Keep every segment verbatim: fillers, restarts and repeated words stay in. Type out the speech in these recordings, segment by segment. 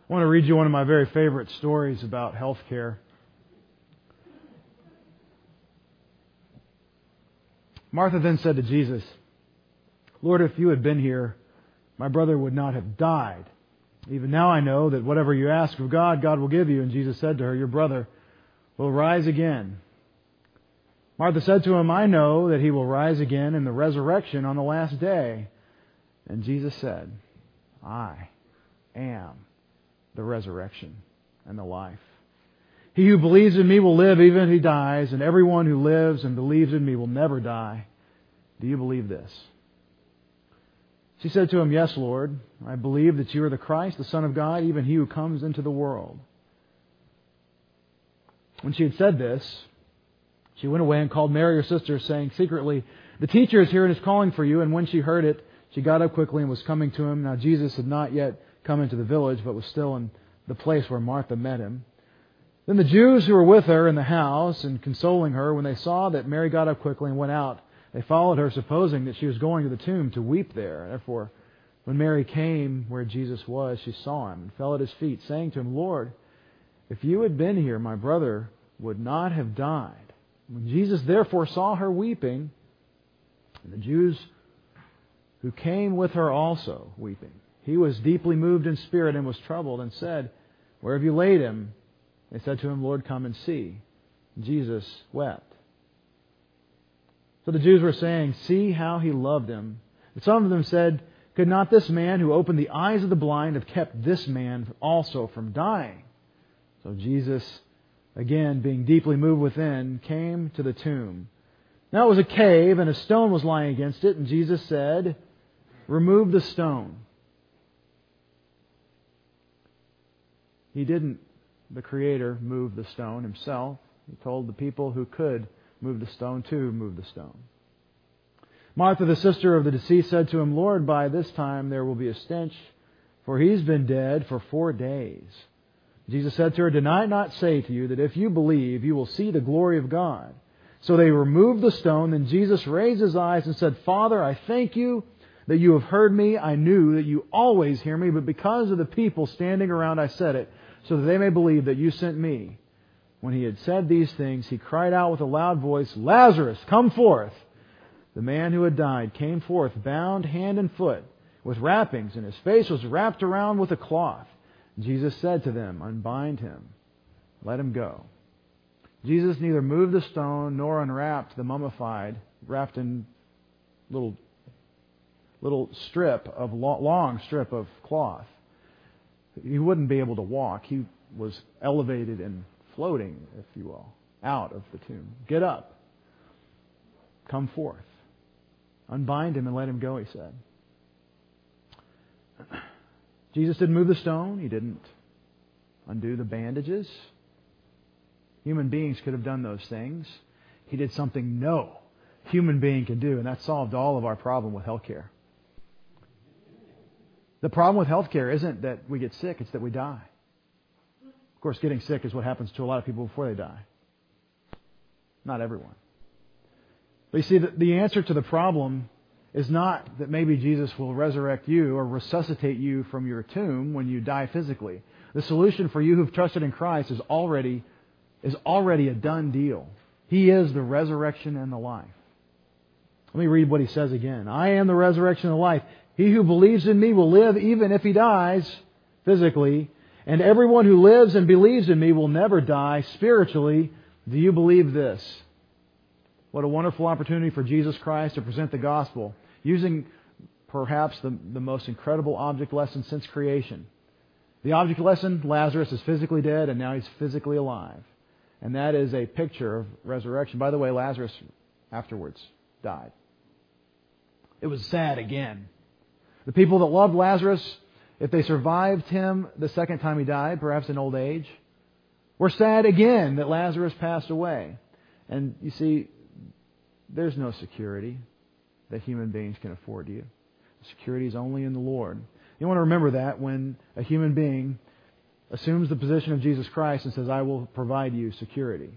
I want to read you one of my very favorite stories about healthcare. Martha then said to Jesus, "Lord, if you had been here, my brother would not have died. Even now I know that whatever you ask of God, God will give you." And Jesus said to her, "Your brother will rise again." Martha said to him, "I know that he will rise again in the resurrection on the last day." And Jesus said, "I am the resurrection and the life. He who believes in me will live even if he dies, and everyone who lives and believes in me will never die. Do you believe this?" She said to him, "Yes, Lord. I believe that you are the Christ, the Son of God, even he who comes into the world." When she had said this, she went away and called Mary, her sister, saying secretly, "The teacher is here and is calling for you." And when she heard it, she got up quickly and was coming to him. Now Jesus had not yet come into the village, but was still in the place where Martha met him. Then the Jews who were with her in the house and consoling her, when they saw that Mary got up quickly and went out, they followed her, supposing that she was going to the tomb to weep there. Therefore, when Mary came where Jesus was, she saw him and fell at his feet, saying to him, "Lord, if you had been here, my brother would not have died." When Jesus therefore saw her weeping, and the Jews who came with her also weeping, he was deeply moved in spirit and was troubled, and said, "Where have you laid him?" They said to him, "Lord, come and see." Jesus wept. So the Jews were saying, "See how he loved him." But some of them said, "Could not this man who opened the eyes of the blind have kept this man also from dying?" So Jesus, again being deeply moved within, came to the tomb. Now it was a cave, and a stone was lying against it, and Jesus said, "Remove the stone." He didn't, the Creator, move the stone himself. He told the people who could move the stone to move the stone. Martha, the sister of the deceased, said to him, "Lord, by this time there will be a stench, for he's been dead for four days." Jesus said to her, "Did I not say to you that if you believe, you will see the glory of God?" So they removed the stone. Then Jesus raised his eyes and said, "Father, I thank you that you have heard me. I knew that you always hear me, but because of the people standing around, I said it, so that they may believe that you sent me." When he had said these things, he cried out with a loud voice, "Lazarus, come forth!" The man who had died came forth, bound hand and foot with wrappings, and his face was wrapped around with a cloth. Jesus said to them, "Unbind him, let him go." Jesus neither moved the stone nor unwrapped the mummified, wrapped in little little strip of long strip of cloth. He wouldn't be able to walk. He was elevated and floating, if you will, out of the tomb. "Get up. Come forth. Unbind him and let him go," he said. Jesus didn't move the stone. He didn't undo the bandages. Human beings could have done those things. He did something no human being can do, and that solved all of our problem with healthcare. The problem with healthcare isn't that we get sick, it's that we die. Of course, getting sick is what happens to a lot of people before they die. Not everyone. But you see, the, the answer to the problem is not that maybe Jesus will resurrect you or resuscitate you from your tomb when you die physically. The solution for you who've trusted in Christ is already, is already a done deal. He is the resurrection and the life. Let me read what he says again. "I am the resurrection and the life. He who believes in me will live even if he dies physically, and everyone who lives and believes in me will never die spiritually. Do you believe this?" What a wonderful opportunity for Jesus Christ to present the gospel using perhaps the, the most incredible object lesson since creation. The object lesson, Lazarus is physically dead and now he's physically alive. And that is a picture of resurrection. By the way, Lazarus afterwards died. It was sad again. The people that loved Lazarus, if they survived him the second time he died, perhaps in old age, were sad again that Lazarus passed away. And you see, there's no security that human beings can afford you. Security is only in the Lord. You want to remember that when a human being assumes the position of Jesus Christ and says, "I will provide you security."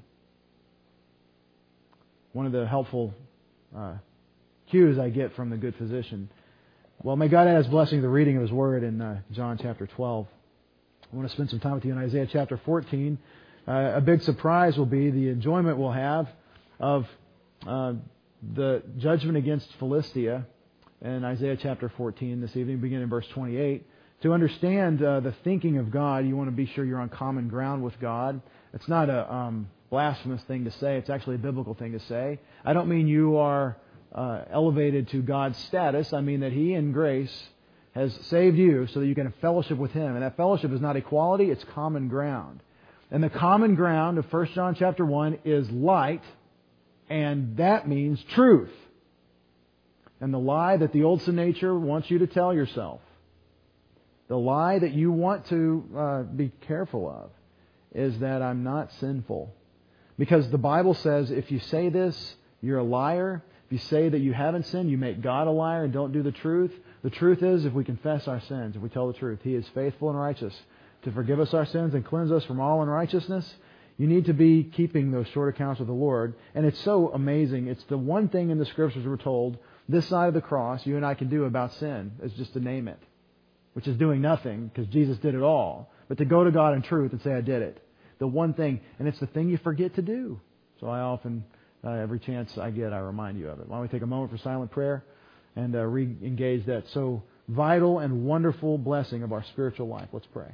One of the helpful uh, cues I get from the good physician, well, may God add His blessing to the reading of His Word in uh, John chapter twelve. I want to spend some time with you in Isaiah chapter fourteen. Uh, a big surprise will be the enjoyment we'll have of uh, the judgment against Philistia in Isaiah chapter fourteen this evening, beginning in verse twenty-eight. To understand uh, the thinking of God, you want to be sure you're on common ground with God. It's not a um, blasphemous thing to say. It's actually a biblical thing to say. I don't mean you are uh, elevated to God's status. I mean that He, in grace, has saved you so that you can have fellowship with Him. And that fellowship is not equality, it's common ground. And the common ground of First John chapter one is light, and that means truth. And the lie that the old sin nature wants you to tell yourself, the lie that you want to uh, be careful of, is that I'm not sinful. Because the Bible says if you say this, you're a liar. If you say that you haven't sinned, you make God a liar and don't do the truth. The truth is, if we confess our sins, if we tell the truth, He is faithful and righteous to forgive us our sins and cleanse us from all unrighteousness. You need to be keeping those short accounts with the Lord. And it's so amazing. It's the one thing in the Scriptures we're told, this side of the cross, you and I can do about sin, is just to name it. Which is doing nothing, because Jesus did it all. But to go to God in truth and say, I did it. The one thing, and it's the thing you forget to do. So I often, uh, every chance I get, I remind you of it. Why don't we take a moment for silent prayer and uh, re-engage that so vital and wonderful blessing of our spiritual life. Let's pray.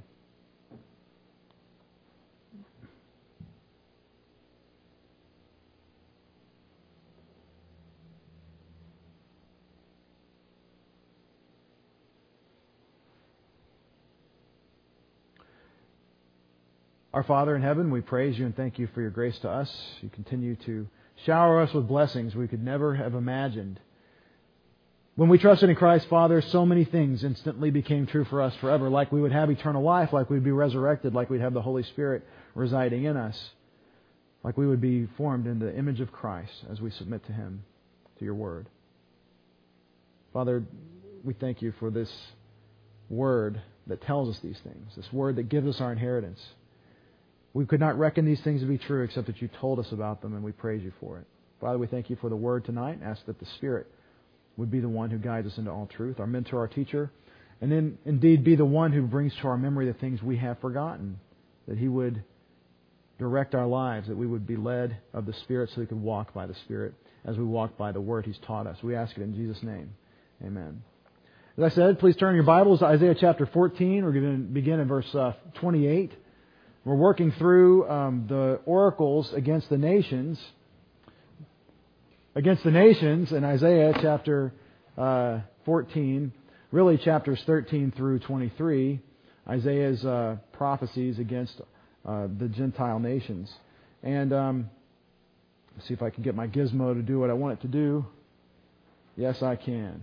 Our Father in heaven, we praise You and thank You for Your grace to us. You continue to shower us with blessings we could never have imagined. When we trusted in Christ, Father, so many things instantly became true for us forever, like we would have eternal life, like we'd be resurrected, like we'd have the Holy Spirit residing in us, like we would be formed in the image of Christ as we submit to Him, to Your Word. Father, we thank You for this Word that tells us these things, this Word that gives us our inheritance. We could not reckon these things to be true except that You told us about them, and we praise You for it. Father, we thank You for the Word tonight and ask that the Spirit would be the one who guides us into all truth, our mentor, our teacher, and then indeed be the one who brings to our memory the things we have forgotten, that He would direct our lives, that we would be led of the Spirit so we could walk by the Spirit as we walk by the Word He's taught us. We ask it in Jesus' name. Amen. As I said, please turn your Bibles to Isaiah chapter fourteen. We're going to begin in verse uh, twenty-eight. We're working through um, the oracles against the nations, against the nations in Isaiah chapter uh, fourteen, really chapters thirteen through twenty-three, Isaiah's uh, prophecies against uh, the Gentile nations. And um, let's see if I can get my gizmo to do what I want it to do. Yes, I can.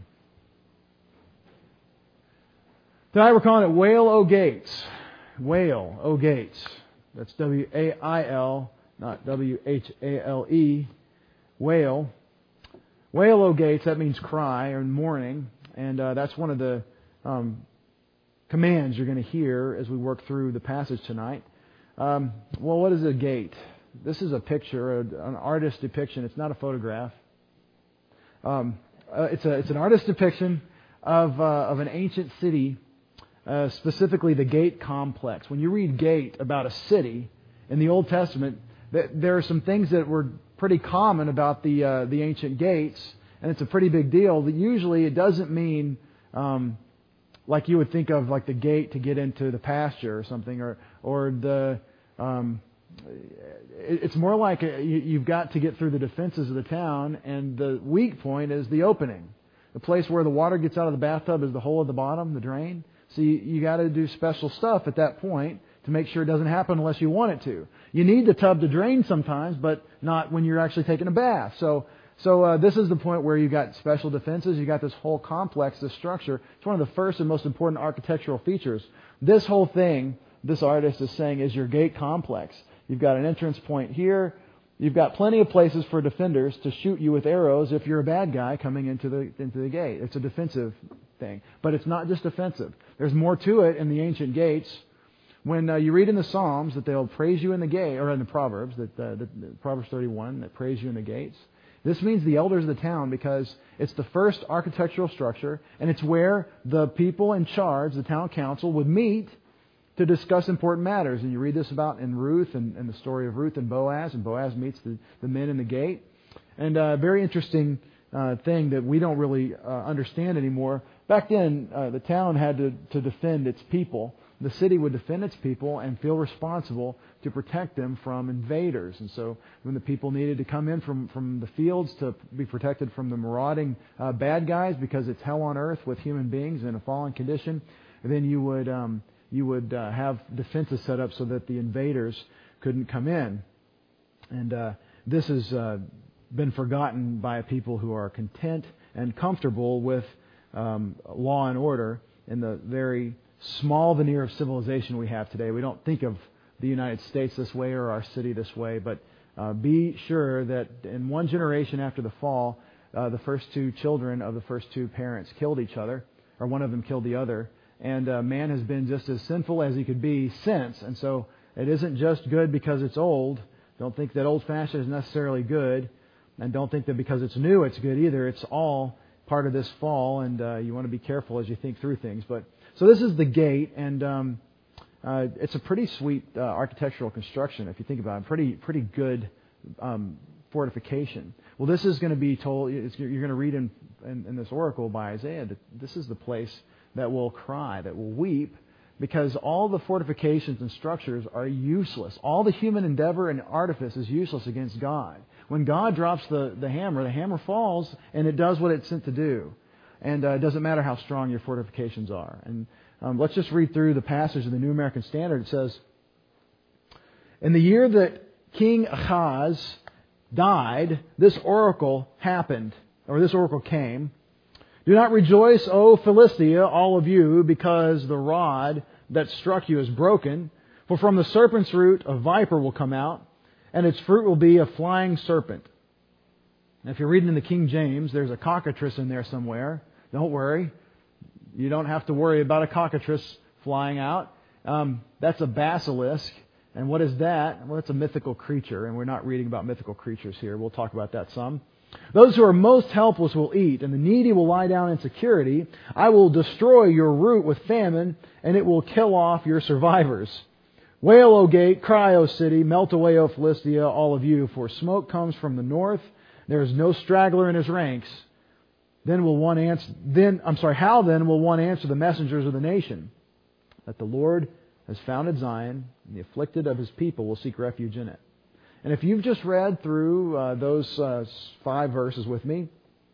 Tonight we're calling it Wail, O Gates. Wail, O Gates. That's W A I L, not W H A L E. Wail. Wail, O Gates, that means cry or mourning. And uh, that's one of the um, commands you're going to hear as we work through the passage tonight. Um, well, what is a gate? This is a picture, an artist's depiction. It's not a photograph. Um, uh, it's a it's an artist's depiction of uh, of an ancient city. Uh, specifically the gate complex. When you read gate about a city in the Old Testament, th- there are some things that were pretty common about the uh, the ancient gates, and it's a pretty big deal. That usually it doesn't mean um, like you would think of like the gate to get into the pasture or something, or or the um, it, it's more like a, you, you've got to get through the defenses of the town, and the weak point is the opening. The place where the water gets out of the bathtub is the hole at the bottom, the drain. So you, you got to do special stuff at that point to make sure it doesn't happen unless you want it to. You need the tub to drain sometimes, but not when you're actually taking a bath. So, so uh, this is the point where you got special defenses. You got this whole complex, this structure. It's one of the first and most important architectural features. This whole thing, this artist is saying, is your gate complex. You've got an entrance point here. You've got plenty of places for defenders to shoot you with arrows if you're a bad guy coming into the into the gate. It's a defensive thing. But it's not just offensive. There's more to it in the ancient gates. When uh, you read in the Psalms that they'll praise you in the gate, or in the Proverbs, that uh, the, the Proverbs thirty-one, that praise you in the gates. This means the elders of the town, because it's the first architectural structure, and it's where the people in charge, the town council, would meet to discuss important matters. And you read this about in Ruth and, and the story of Ruth and Boaz, and Boaz meets the, the men in the gate. And a very interesting uh, thing that we don't really uh, understand anymore. Back then, uh, the town had to, to defend its people. The city would defend its people and feel responsible to protect them from invaders. And so when the people needed to come in from, from the fields to be protected from the marauding uh, bad guys, because it's hell on earth with human beings in a fallen condition, then you would um, you would uh, have defenses set up so that the invaders couldn't come in. And uh, this has uh, been forgotten by people who are content and comfortable with um, law and order in the very small veneer of civilization we have today. We don't think of the United States this way or our city this way, but uh, be sure that in one generation after the fall, uh, the first two children of the first two parents killed each other, or one of them killed the other, and uh, man has been just as sinful as he could be since. And so it isn't just good because it's old. Don't think that old-fashioned is necessarily good, and don't think that because it's new it's good either. It's all part of this fall, and uh, you want to be careful as you think through things. But so this is the gate, and um, uh, it's a pretty sweet uh, architectural construction if you think about it. Pretty, pretty good um, fortification. Well, this is going to be told. It's, you're going to read in, in, in this oracle by Isaiah that this is the place that will cry, that will weep, because all the fortifications and structures are useless. All the human endeavor and artifice is useless against God. When God drops the, the hammer, the hammer falls, and it does what it's sent to do. And uh, it doesn't matter how strong your fortifications are. And um, let's just read through the passage of the New American Standard. It says, in the year that King Ahaz died, this oracle happened, or this oracle came. Do not rejoice, O Philistia, all of you, because the rod that struck you is broken. For from the serpent's root a viper will come out, and its fruit will be a flying serpent. Now, if you're reading in the King James, there's a cockatrice in there somewhere. Don't worry. You don't have to worry about a cockatrice flying out. Um, that's a basilisk. And what is that? Well, it's a mythical creature, and we're not reading about mythical creatures here. We'll talk about that some. Those who are most helpless will eat, and the needy will lie down in security. I will destroy your root with famine, and it will kill off your survivors. Wail, O gate, cry, O city, melt away, O Philistia, all of you, for smoke comes from the north. There is no straggler in his ranks. Then will one answer. Then I'm sorry. How then will one answer the messengers of the nation? That the Lord has founded Zion, and the afflicted of His people will seek refuge in it. And if you've just read through uh, those uh, five verses with me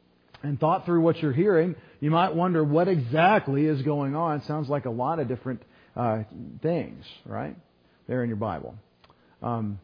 and thought through what you're hearing, you might wonder what exactly is going on. It sounds like a lot of different uh, things, right? There in your Bible. Um,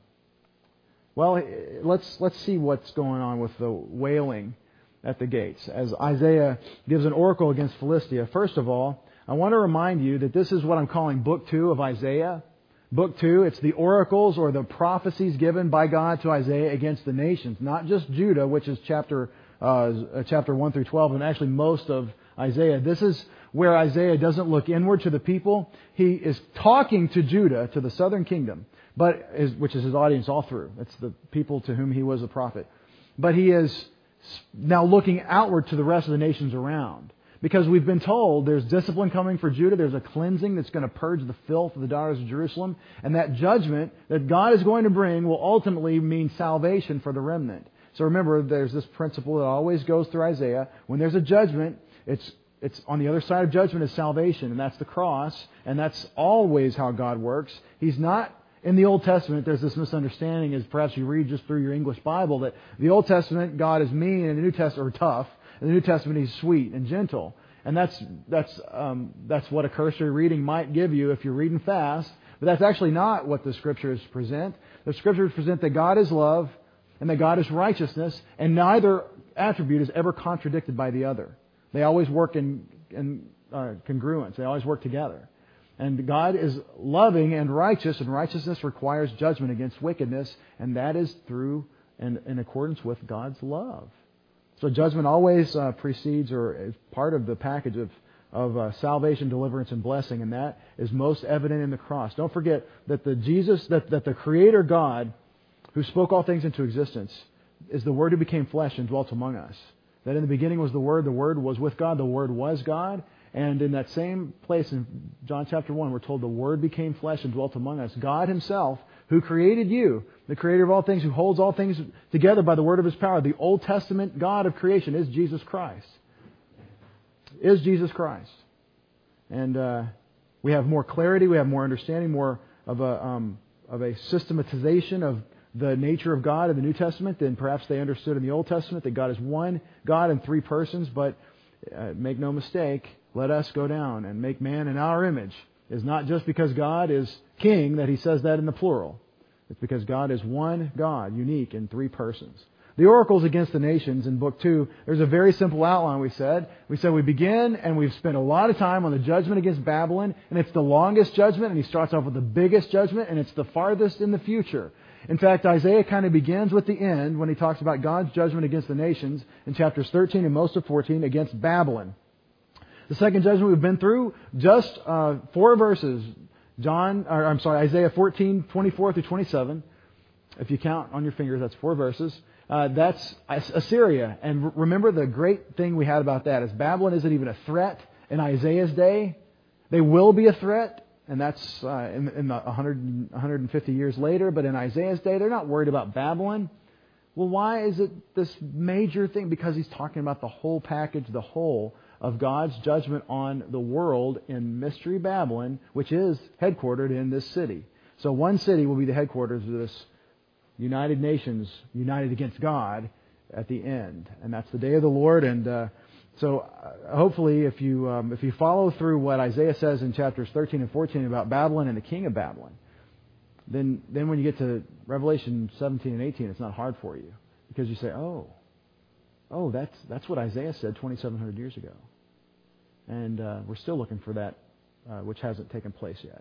well, let's let's see what's going on with the wailing at the gates. As Isaiah gives an oracle against Philistia, first of all, I want to remind you that this is what I'm calling Book two of Isaiah. Book two, it's the oracles or the prophecies given by God to Isaiah against the nations, not just Judah, which is chapter uh, chapter one through twelve, and actually most of Isaiah. This is where Isaiah doesn't look inward to the people. He is talking to Judah, to the southern kingdom, but is, which is his audience all through. It's the people to whom he was a prophet. But he is now looking outward to the rest of the nations around. Because we've been told there's discipline coming for Judah. There's a cleansing that's going to purge the filth of the daughters of Jerusalem. And that judgment that God is going to bring will ultimately mean salvation for the remnant. So remember, there's this principle that always goes through Isaiah. When there's a judgment, it's it's on the other side of judgment is salvation. And that's the cross. And that's always how God works. He's not... In the Old Testament, there's this misunderstanding, as perhaps you read just through your English Bible, that the Old Testament, God is mean, and the New Testament are tough. In the New Testament, He's sweet and gentle. And that's that's um, that's what a cursory reading might give you if you're reading fast. But that's actually not what the Scriptures present. The Scriptures present that God is love and that God is righteousness, and neither attribute is ever contradicted by the other. They always work in, in uh, congruence. They always work together. And God is loving and righteous, and righteousness requires judgment against wickedness, and that is through and in accordance with God's love. So judgment always uh, precedes or is part of the package of, of uh, salvation, deliverance, and blessing, and that is most evident in the cross. Don't forget that the Jesus, that, that the Creator God, who spoke all things into existence, is the Word who became flesh and dwelt among us. That in the beginning was the Word, the Word was with God, the Word was God, And in that same place in John chapter one, we're told the Word became flesh and dwelt among us. God Himself, who created you, the Creator of all things, who holds all things together by the word of His power. The Old Testament God of creation is Jesus Christ. Is Jesus Christ. And uh, we have more clarity, we have more understanding, more of a um, of a systematization of the nature of God in the New Testament than perhaps they understood in the Old Testament, that God is one God in three persons. But uh, make no mistake, let us go down and make man in our image. It's not just because God is king that He says that in the plural. It's because God is one God, unique in three persons. The oracles against the nations in Book two, there's a very simple outline we said. We said we begin and we've spent a lot of time on the judgment against Babylon, and it's the longest judgment, and he starts off with the biggest judgment, and it's the farthest in the future. In fact, Isaiah kind of begins with the end when he talks about God's judgment against the nations in chapters thirteen and most of fourteen against Babylon. The second judgment we've been through, just uh, four verses. John, or I'm sorry, Isaiah fourteen, twenty-four through twenty-seven. If you count on your fingers, that's four verses. Uh, that's Assyria. And remember, the great thing we had about that is Babylon isn't even a threat in Isaiah's day. They will be a threat, and that's uh, in, in the one hundred, one hundred fifty years later. But in Isaiah's day, they're not worried about Babylon. Well, why is it this major thing? Because he's talking about the whole package, the whole of God's judgment on the world in Mystery Babylon, which is headquartered in this city. So one city will be the headquarters of this United Nations, united against God at the end. And that's the day of the Lord. And uh, so uh, hopefully if you um, if you follow through what Isaiah says in chapters thirteen and fourteen about Babylon and the king of Babylon, then then when you get to Revelation seventeen and eighteen, it's not hard for you. Because you say, oh, oh, that's that's what Isaiah said twenty-seven hundred years ago. And uh, we're still looking for that, uh, which hasn't taken place yet.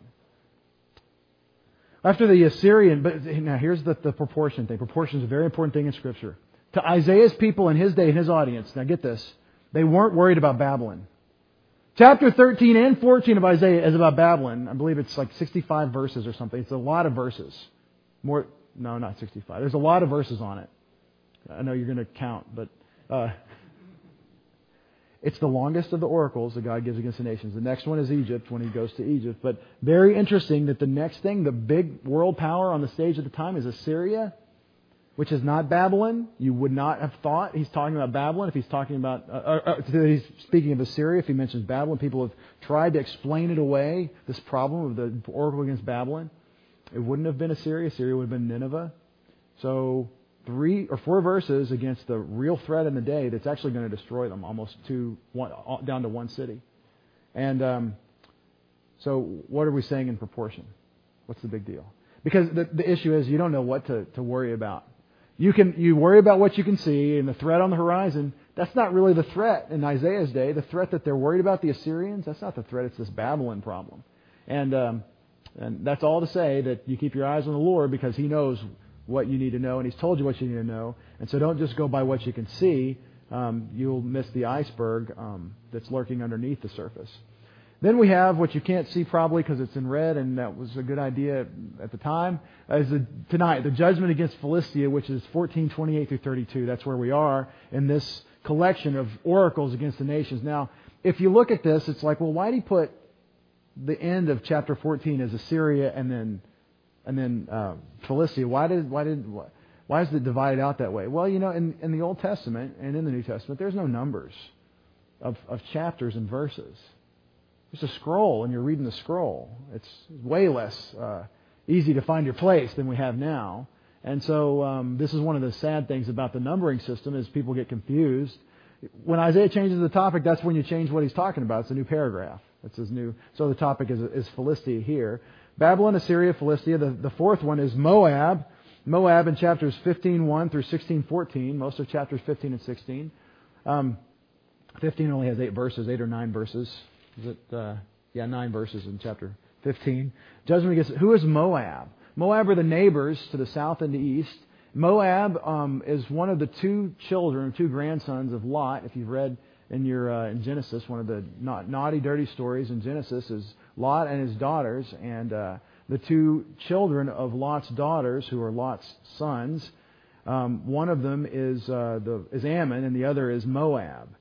After the Assyrian, but now here's the, the proportion thing. Proportion is a very important thing in Scripture. To Isaiah's people in his day, in his audience, now get this, they weren't worried about Babylon. Chapter thirteen and fourteen of Isaiah is about Babylon. I believe it's like sixty-five verses or something. It's a lot of verses. More, no, not sixty-five. There's a lot of verses on it. I know you're going to count, but uh, it's the longest of the oracles that God gives against the nations. The next one is Egypt, when He goes to Egypt. But very interesting that the next thing, the big world power on the stage at the time, is Assyria, which is not Babylon. You would not have thought He's talking about Babylon if He's talking about, uh, uh, He's speaking of Assyria if He mentions Babylon. People have tried to explain it away, this problem of the oracle against Babylon. It wouldn't have been Assyria. Assyria would have been Nineveh. So three or four verses against the real threat in the day that's actually going to destroy them almost to one, down to one city. And um, so what are we saying in proportion? What's the big deal? Because the, the issue is you don't know what to, to worry about. You can you worry about what you can see and the threat on the horizon. That's not really the threat in Isaiah's day. The threat that they're worried about, the Assyrians, that's not the threat. It's this Babylon problem. And um, and that's all to say that you keep your eyes on the Lord, because He knows what you need to know, and He's told you what you need to know. And so don't just go by what you can see. Um, you'll miss the iceberg um, that's lurking underneath the surface. Then we have what you can't see probably because it's in red, and that was a good idea at the time, is the, tonight, the judgment against Philistia, which is fourteen twenty-eight through thirty-two. That's where we are in this collection of oracles against the nations. Now, if you look at this, it's like, well, why did he put the end of chapter fourteen as Assyria and then and then uh, Philistia? Why did why did why, why is it divided out that way? Well, you know, in, in the Old Testament and in the New Testament, there's no numbers of, of chapters and verses. It's a scroll, and you're reading the scroll. It's way less uh, easy to find your place than we have now. And so um, this is one of the sad things about the numbering system is people get confused. When Isaiah changes the topic, that's when you change what he's talking about. It's a new paragraph. It's his new. So the topic is, is Philistia here. Babylon, Assyria, Philistia. The, the fourth one is Moab. Moab in chapters fifteen one through sixteen fourteen. Most of chapters fifteen and sixteen. Um, fifteen only has eight verses, eight or nine verses. Is it? Uh, yeah, nine verses in chapter fifteen. Judgment against who is Moab? Moab are the neighbors to the south and the east. Moab um, is one of the two children, two grandsons of Lot. If you've read in your uh, in Genesis, one of the not, naughty, dirty stories in Genesis is Lot and his daughters, and uh, the two children of Lot's daughters, who are Lot's sons. Um, one of them is uh, the is Ammon, and the other is Moab.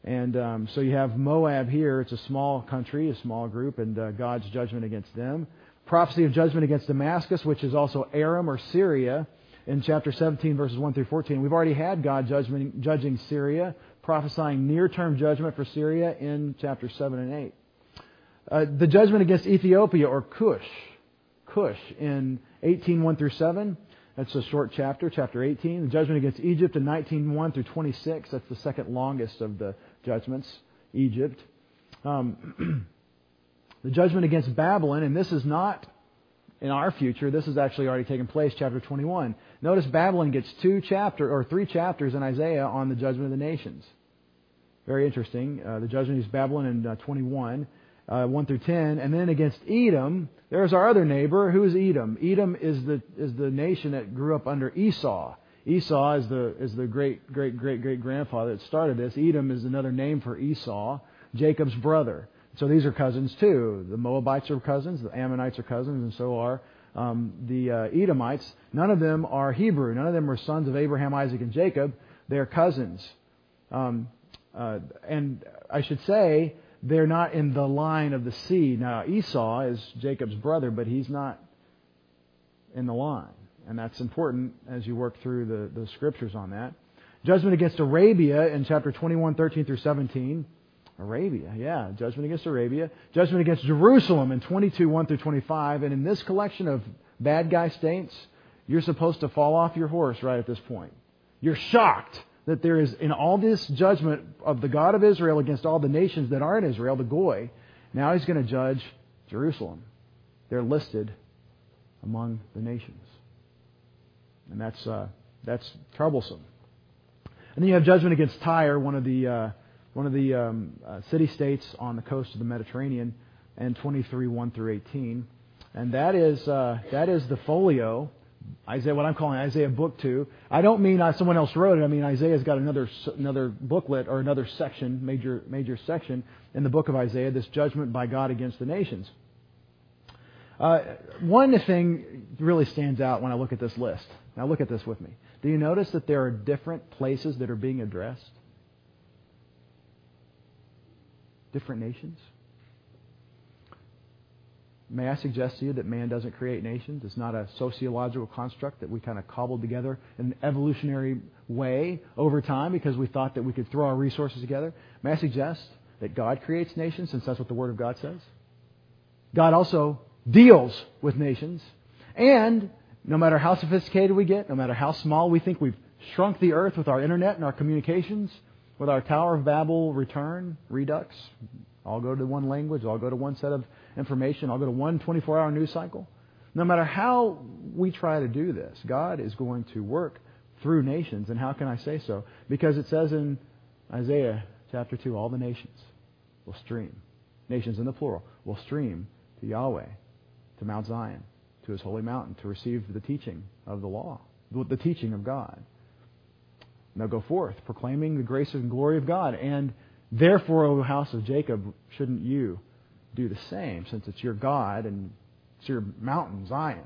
And um, so you have Moab here. It's a small country, a small group, and uh, God's judgment against them. Prophecy of judgment against Damascus, which is also Aram or Syria, in chapter seventeen, verses one through fourteen. We've already had God judgment, judging Syria, prophesying near-term judgment for Syria in chapters seven and eight. Uh, the judgment against Ethiopia or Cush, Cush in eighteen, one through seven. That's a short chapter, chapter eighteen. The judgment against Egypt in nineteen, one through twenty-six. That's the second longest of the judgments, Egypt. Um, the judgment against Babylon, and this is not in our future. This has actually already taken place, chapter twenty-one. Notice Babylon gets two chapter or three chapters in Isaiah on the judgment of the nations. Very interesting. Uh, the judgment against Babylon in uh, twenty-one, uh, one through ten, and then against Edom. There's our other neighbor. Who is Edom? Edom is the is the nation that grew up under Esau. Esau is the is the great great great great grandfather that started this. Edom is another name for Esau, Jacob's brother. So these are cousins too. The Moabites are cousins, the Ammonites are cousins, and so are um, the uh, Edomites. None of them are Hebrew. None of them are sons of Abraham, Isaac, and Jacob. They're cousins. Um, uh, and I should say they're not in the line of the seed. Now Esau is Jacob's brother, but he's not in the line. And that's important as you work through the, the scriptures on that. Judgment against Arabia in chapter twenty-one, thirteen through seventeen. Arabia, yeah, judgment against Arabia. Judgment against Jerusalem in twenty-two, one through twenty-five. And in this collection of bad guy saints, you're supposed to fall off your horse right at this point. You're shocked that there is, in all this judgment of the God of Israel against all the nations that aren't Israel, the Goy, now He's going to judge Jerusalem. They're listed among the nations. And that's uh, that's troublesome. And then you have judgment against Tyre, one of the uh, one of the um, uh, city-states on the coast of the Mediterranean, and twenty-three, one through eighteen. And that is uh, that is the folio, Isaiah, what I'm calling Isaiah Book Two. I don't mean uh, someone else wrote it. I mean Isaiah's got another another booklet or another section, major major section in the book of Isaiah, this judgment by God against the nations. Uh, one thing really stands out when I look at this list. Now look at this with me. Do you notice that there are different places that are being addressed? Different nations? May I suggest to you that man doesn't create nations? It's not a sociological construct that we kind of cobbled together in an evolutionary way over time because we thought that we could throw our resources together. May I suggest that God creates nations, since that's what the Word of God says? God also deals with nations. And no matter how sophisticated we get, no matter how small we think we've shrunk the earth with our internet and our communications, with our Tower of Babel return, redux, all go to one language, all go to one set of information, all go to one twenty-four hour news cycle. No matter how we try to do this, God is going to work through nations. And how can I say so? Because it says in Isaiah chapter two, all the nations will stream. Nations in the plural will stream to Yahweh, to Mount Zion, to His holy mountain, to receive the teaching of the law, the teaching of God. Now go forth, proclaiming the grace and glory of God. And therefore, O house of Jacob, shouldn't you do the same, since it's your God and it's your mountain, Zion?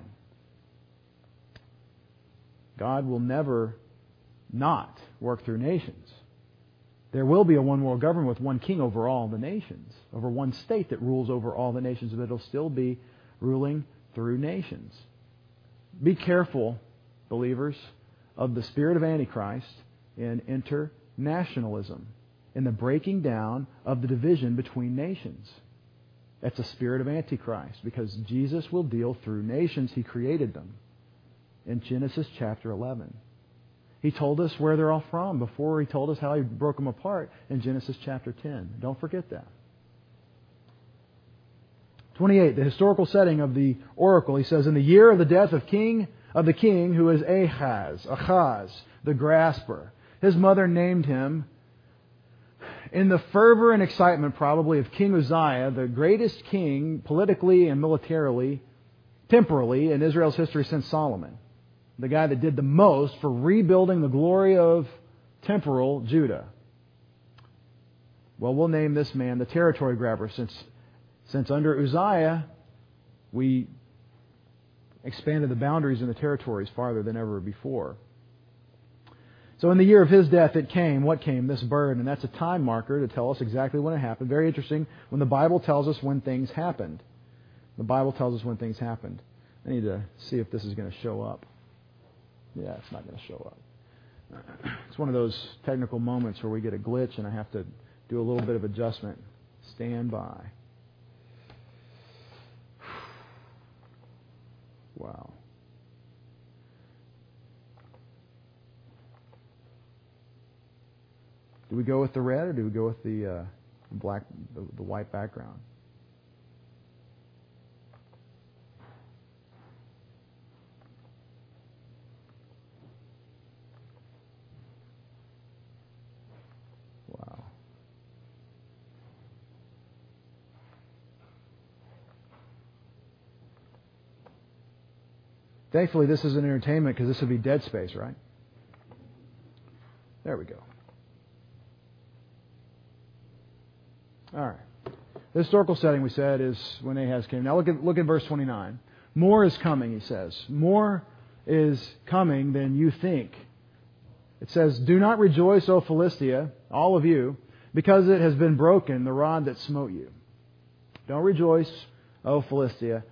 God will never not work through nations. There will be a one world government with one king over all the nations, over one state that rules over all the nations, but it'll still be ruling through nations. Be careful, believers, of the spirit of Antichrist in internationalism, in the breaking down of the division between nations. That's a spirit of Antichrist, because Jesus will deal through nations. He created them in Genesis chapter eleven. He told us where they're all from before He told us how He broke them apart in Genesis chapter ten. Don't forget that. twenty-eight, the historical setting of the oracle. He says, in the year of the death of king of the king who is Ahaz, Ahaz, the grasper. His mother named him, in the fervor and excitement probably of King Uzziah, the greatest king politically and militarily, temporally in Israel's history since Solomon. The guy that did the most for rebuilding the glory of temporal Judah. Well, we'll name this man the territory grabber, since Since under Uzziah, we expanded the boundaries and the territories farther than ever before. So in the year of his death, it came. What came? This bird. And that's a time marker to tell us exactly when it happened. Very interesting when the Bible tells us when things happened. The Bible tells us when things happened. I need to see if this is going to show up. Yeah, it's not going to show up. It's one of those technical moments where we get a glitch and I have to do a little bit of adjustment. Stand by. Wow. Do we go with the red or do we go with the uh, black, the, the white background? Wow. Thankfully, this is an entertainment because this would be dead space, right? There we go. All right. The historical setting, we said, is when Ahaz came. Now look at look at verse twenty-nine. More is coming, he says. More is coming than you think. It says, do not rejoice, O Philistia, all of you, because it has been broken, the rod that smote you. Don't rejoice, O Philistia,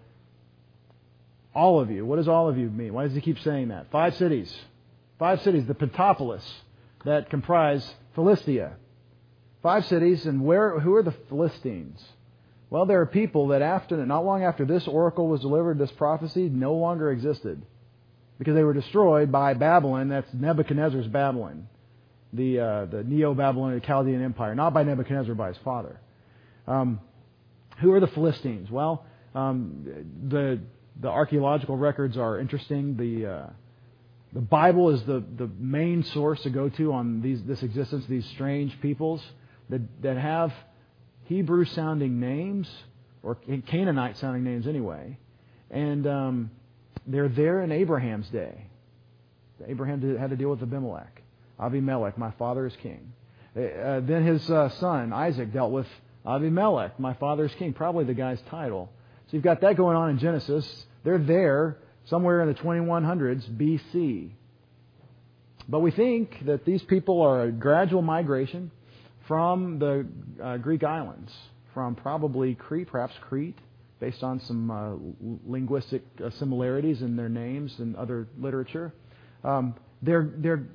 all of you. What does all of you mean? Why does he keep saying that? Five cities. Five cities, the Pentapolis, that comprise Philistia. Five cities, and where? Who are the Philistines? Well, there are people that after, not long after this oracle was delivered, this prophecy no longer existed. Because they were destroyed by Babylon, that's Nebuchadnezzar's Babylon. The uh, the Neo-Babylonian Chaldean Empire, not by Nebuchadnezzar, by his father. Um, who are the Philistines? Well, um, the the archaeological records are interesting. The uh, the Bible is the, the main source to go to on these this existence, these strange peoples that that have Hebrew-sounding names, or Canaanite-sounding names anyway. And um, they're there in Abraham's day. Abraham had to deal with Abimelech. Abimelech, my father is king. Uh, then his uh, son, Isaac, dealt with Abimelech, my father is king. Probably the guy's title. So you've got that going on in Genesis. They're there somewhere in the twenty-one hundreds B C. But we think that these people are a gradual migration from the uh, Greek islands, from probably Crete, perhaps Crete, based on some uh, linguistic uh, similarities in their names and other literature. Um, they're they're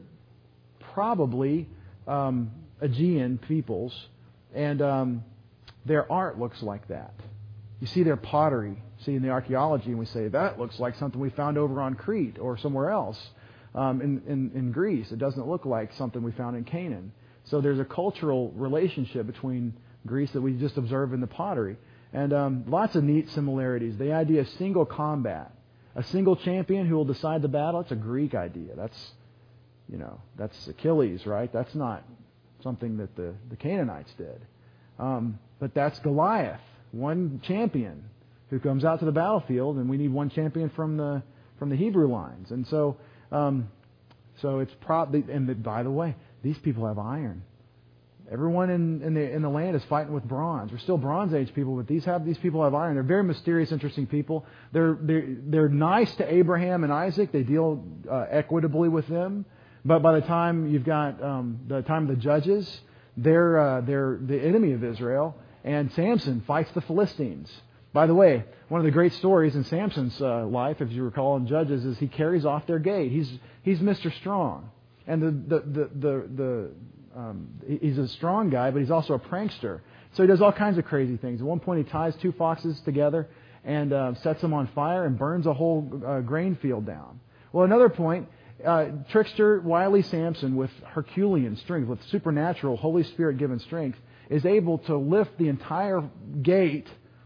probably um, Aegean peoples, and um, their art looks like that. You see their pottery, see in the archaeology, and we say that looks like something we found over on Crete or somewhere else um, in, in in Greece. It doesn't look like something we found in Canaan. So there's a cultural relationship between Greece that we just observe in the pottery. And um, lots of neat similarities. The idea of single combat. A single champion who will decide the battle, it's a Greek idea. That's, you know, that's Achilles, right? That's not something that the, the Canaanites did. Um, but that's Goliath, one champion who comes out to the battlefield, and we need one champion from the from the Hebrew lines. And so, um, so it's probably, and the, by the way, these people have iron. Everyone in, in the in the land is fighting with bronze. We're still Bronze Age people, but these have these people have iron. They're very mysterious, interesting people. They're they're they're nice to Abraham and Isaac. They deal uh, equitably with them. But by the time you've got um, the time of the judges, they're uh, they're the enemy of Israel. And Samson fights the Philistines. By the way, one of the great stories in Samson's uh, life, if you recall in Judges, is he carries off their gate. He's he's Mister Strong, and the the the the, the Um, he's a strong guy, but he's also a prankster. So he does all kinds of crazy things. At one point, he ties two foxes together and uh, sets them on fire and burns a whole uh, grain field down. Well, another point, uh, trickster, wily Samson, with Herculean strength, with supernatural, Holy Spirit-given strength, is able to lift the entire gate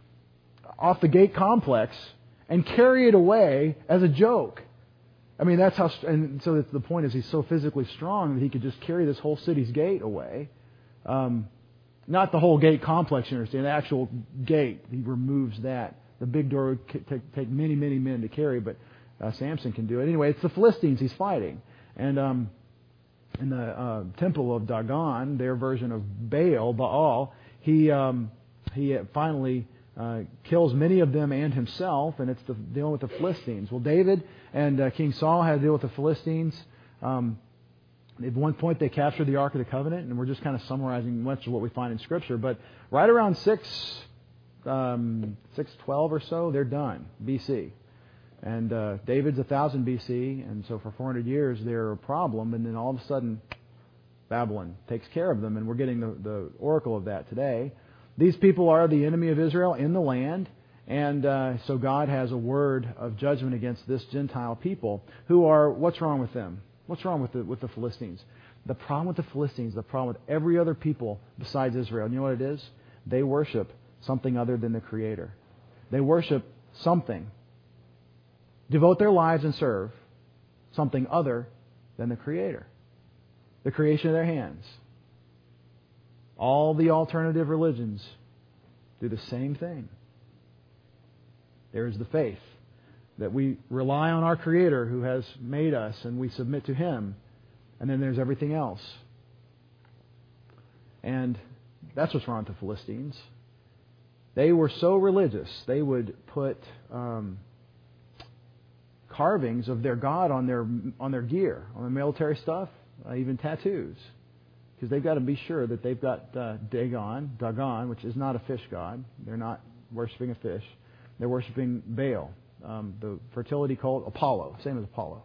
off the gate complex and carry it away as a joke. I mean, that's how, and so the point is he's so physically strong that he could just carry this whole city's gate away. Um, not the whole gate complex, you understand, the actual gate. He removes that. The big door would take, take many, many men to carry, but uh, Samson can do it. Anyway, it's the Philistines he's fighting. And um, in the uh, temple of Dagon, their version of Baal, Baal, he, um, he finally uh, kills many of them and himself, and it's the, dealing with the Philistines. Well, David and uh, King Saul had to deal with the Philistines. Um, At one point, they captured the Ark of the Covenant, and we're just kind of summarizing much of what we find in Scripture. But right around six, um, six twelve or so, they're done, B C. And uh, David's one thousand B C, and so for four hundred years, they're a problem. And then all of a sudden, Babylon takes care of them, and we're getting the, the oracle of that today. These people are the enemy of Israel in the land, and uh, so God has a word of judgment against this Gentile people who are, what's wrong with them? What's wrong with the, with the Philistines? The problem with the Philistines, the problem with every other people besides Israel, you know what it is? They worship something other than the Creator. They worship something. Devote their lives and serve something other than the Creator. The creation of their hands. All the alternative religions do the same thing. There is the faith that we rely on our Creator who has made us and we submit to Him. And then there's everything else. And that's what's wrong with the Philistines. They were so religious, they would put um, carvings of their god on their on their gear, on their military stuff, uh, even tattoos. Because they've got to be sure that they've got uh, Dagon, Dagon, which is not a fish god. They're not worshiping a fish. They're worshiping Baal, um, the fertility cult, Apollo, same as Apollo,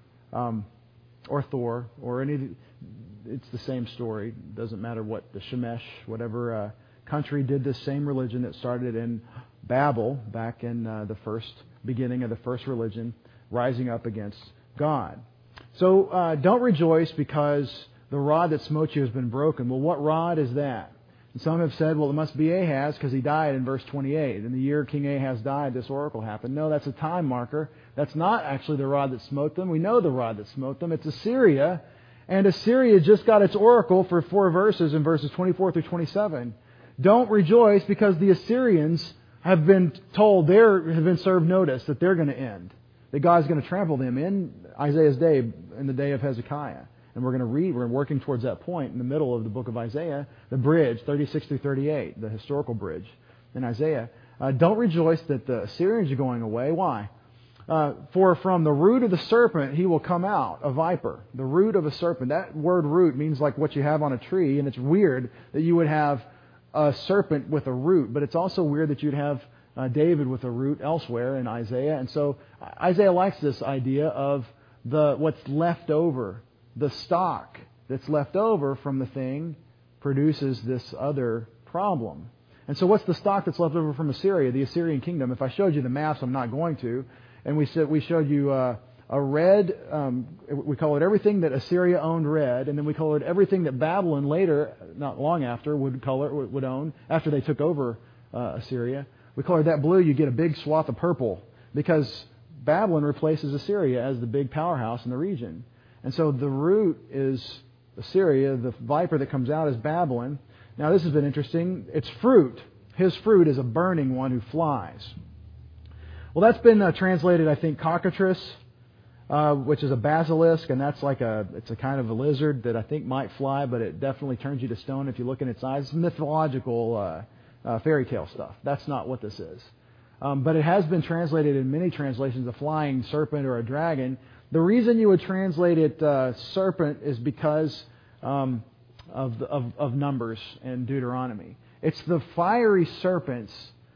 um, or Thor, or any. It's the same story. Doesn't matter what the Shemesh, whatever uh, country did this same religion that started in Babel back in uh, the first beginning of the first religion, rising up against God. So uh, don't rejoice because the rod that smote you has been broken. Well, what rod is that? And some have said, well, it must be Ahaz because he died in verse twenty-eight. In the year King Ahaz died, this oracle happened. No, that's a time marker. That's not actually the rod that smote them. We know the rod that smote them. It's Assyria. And Assyria just got its oracle for four verses in verses twenty-four through twenty-seven. Don't rejoice because the Assyrians have been told, they have been served notice that they're going to end. That God's going to trample them in Isaiah's day, in the day of Hezekiah. And we're going to read, we're working towards that point in the middle of the book of Isaiah, the bridge, thirty-six through thirty-eight, the historical bridge in Isaiah. Uh, don't rejoice that the Assyrians are going away. Why? Uh, for from the root of the serpent he will come out, a viper. The root of a serpent. That word root means like what you have on a tree, and it's weird that you would have a serpent with a root, but it's also weird that you'd have uh, David with a root elsewhere in Isaiah. And so Isaiah likes this idea of the what's left over. The stock that's left over from the thing produces this other problem. And so what's the stock that's left over from Assyria, the Assyrian kingdom? If I showed you the maps, I'm not going to. And we said we showed you uh, a red, um, we colored everything that Assyria owned red, and then we colored everything that Babylon later, not long after, would color would own, after they took over uh, Assyria. We colored that blue, you get a big swath of purple, because Babylon replaces Assyria as the big powerhouse in the region. And so the root is Assyria. The viper that comes out is Babylon. Now this has been interesting. It's fruit. His fruit is a burning one who flies. Well, that's been uh, translated, I think, cockatrice, uh, which is a basilisk, and that's like a, it's a kind of a lizard that I think might fly, but it definitely turns you to stone if you look in its eyes. It's mythological uh, uh, fairy tale stuff. That's not what this is. Um, but it has been translated in many translations, a flying serpent or a dragon. The reason you would translate it uh, serpent is because um, of, the, of, of Numbers and Deuteronomy. It's the fiery serpents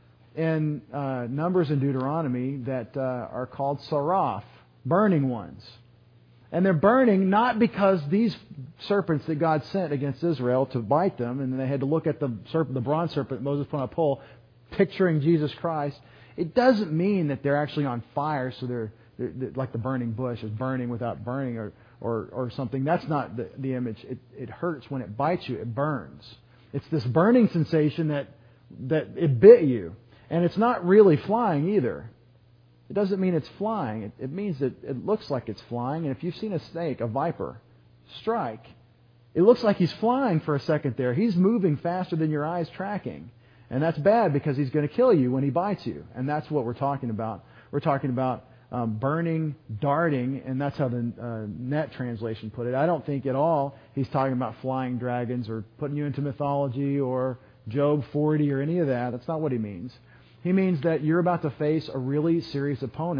in uh, Numbers and Deuteronomy that uh, are called saraf, burning ones. And they're burning not because these serpents that God sent against Israel to bite them, and then they had to look at the serpent, the bronze serpent Moses put on a pole, picturing Jesus Christ. It doesn't mean that they're actually on fire, so they're like the burning bush is burning without burning or, or, or something. That's not the, the image. It, it hurts when it bites you. It burns. It's this burning sensation that, that it bit you. And it's not really flying either. It doesn't mean it's flying. It, it means that it looks like it's flying. And if you've seen a snake, a viper, strike, it looks like he's flying for a second there. He's moving faster than your eyes tracking. And that's bad because he's going to kill you when he bites you. And that's what we're talking about. We're talking about Um, burning, darting, and that's how the uh, Net translation put it. I don't think at all he's talking about flying dragons or putting you into mythology or Job forty or any of that. That's not what he means. He means that you're about to face a really serious opponent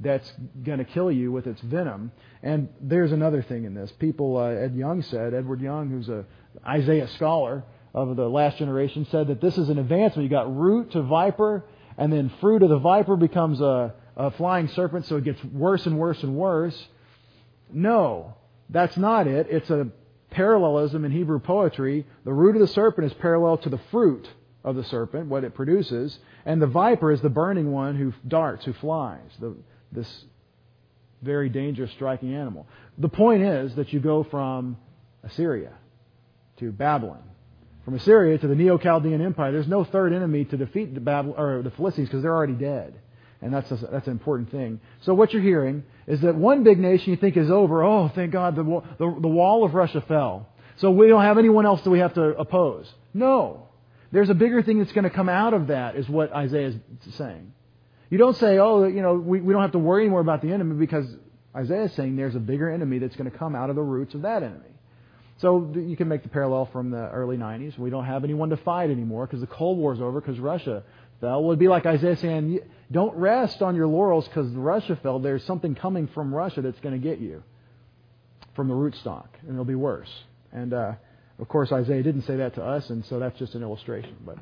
that's going to kill you with its venom. And there's another thing in this. People, uh, Ed Young said, Edward Young, who's a Isaiah scholar of the last generation, said that this is an advancement. You got root to viper, and then fruit of the viper becomes a, a flying serpent, so it gets worse and worse and worse. No, that's not it. It's a parallelism in Hebrew poetry. The root of the serpent is parallel to the fruit of the serpent, what it produces, and the viper is the burning one who darts, who flies, the, this very dangerous, striking animal. The point is that you go from Assyria to Babylon. From Assyria to the Neo-Chaldean Empire. There's no third enemy to defeat the, Babylon, or the Philistines because they're already dead. And that's a, that's an important thing. So what you're hearing is that one big nation you think is over. Oh, thank God, the, the, the wall of Russia fell. So we don't have anyone else that we have to oppose. No. There's a bigger thing that's going to come out of that, is what Isaiah is saying. You don't say, oh, you know, we, we don't have to worry anymore about the enemy, because Isaiah is saying there's a bigger enemy that's going to come out of the roots of that enemy. So you can make the parallel from the early nineties. We don't have anyone to fight anymore because the Cold War's over, because Russia fell. Well, it'd be like Isaiah saying, don't rest on your laurels because Russia fell. There's something coming from Russia that's going to get you from the rootstock, and it'll be worse. And, uh, of course, Isaiah didn't say that to us, and so that's just an illustration. But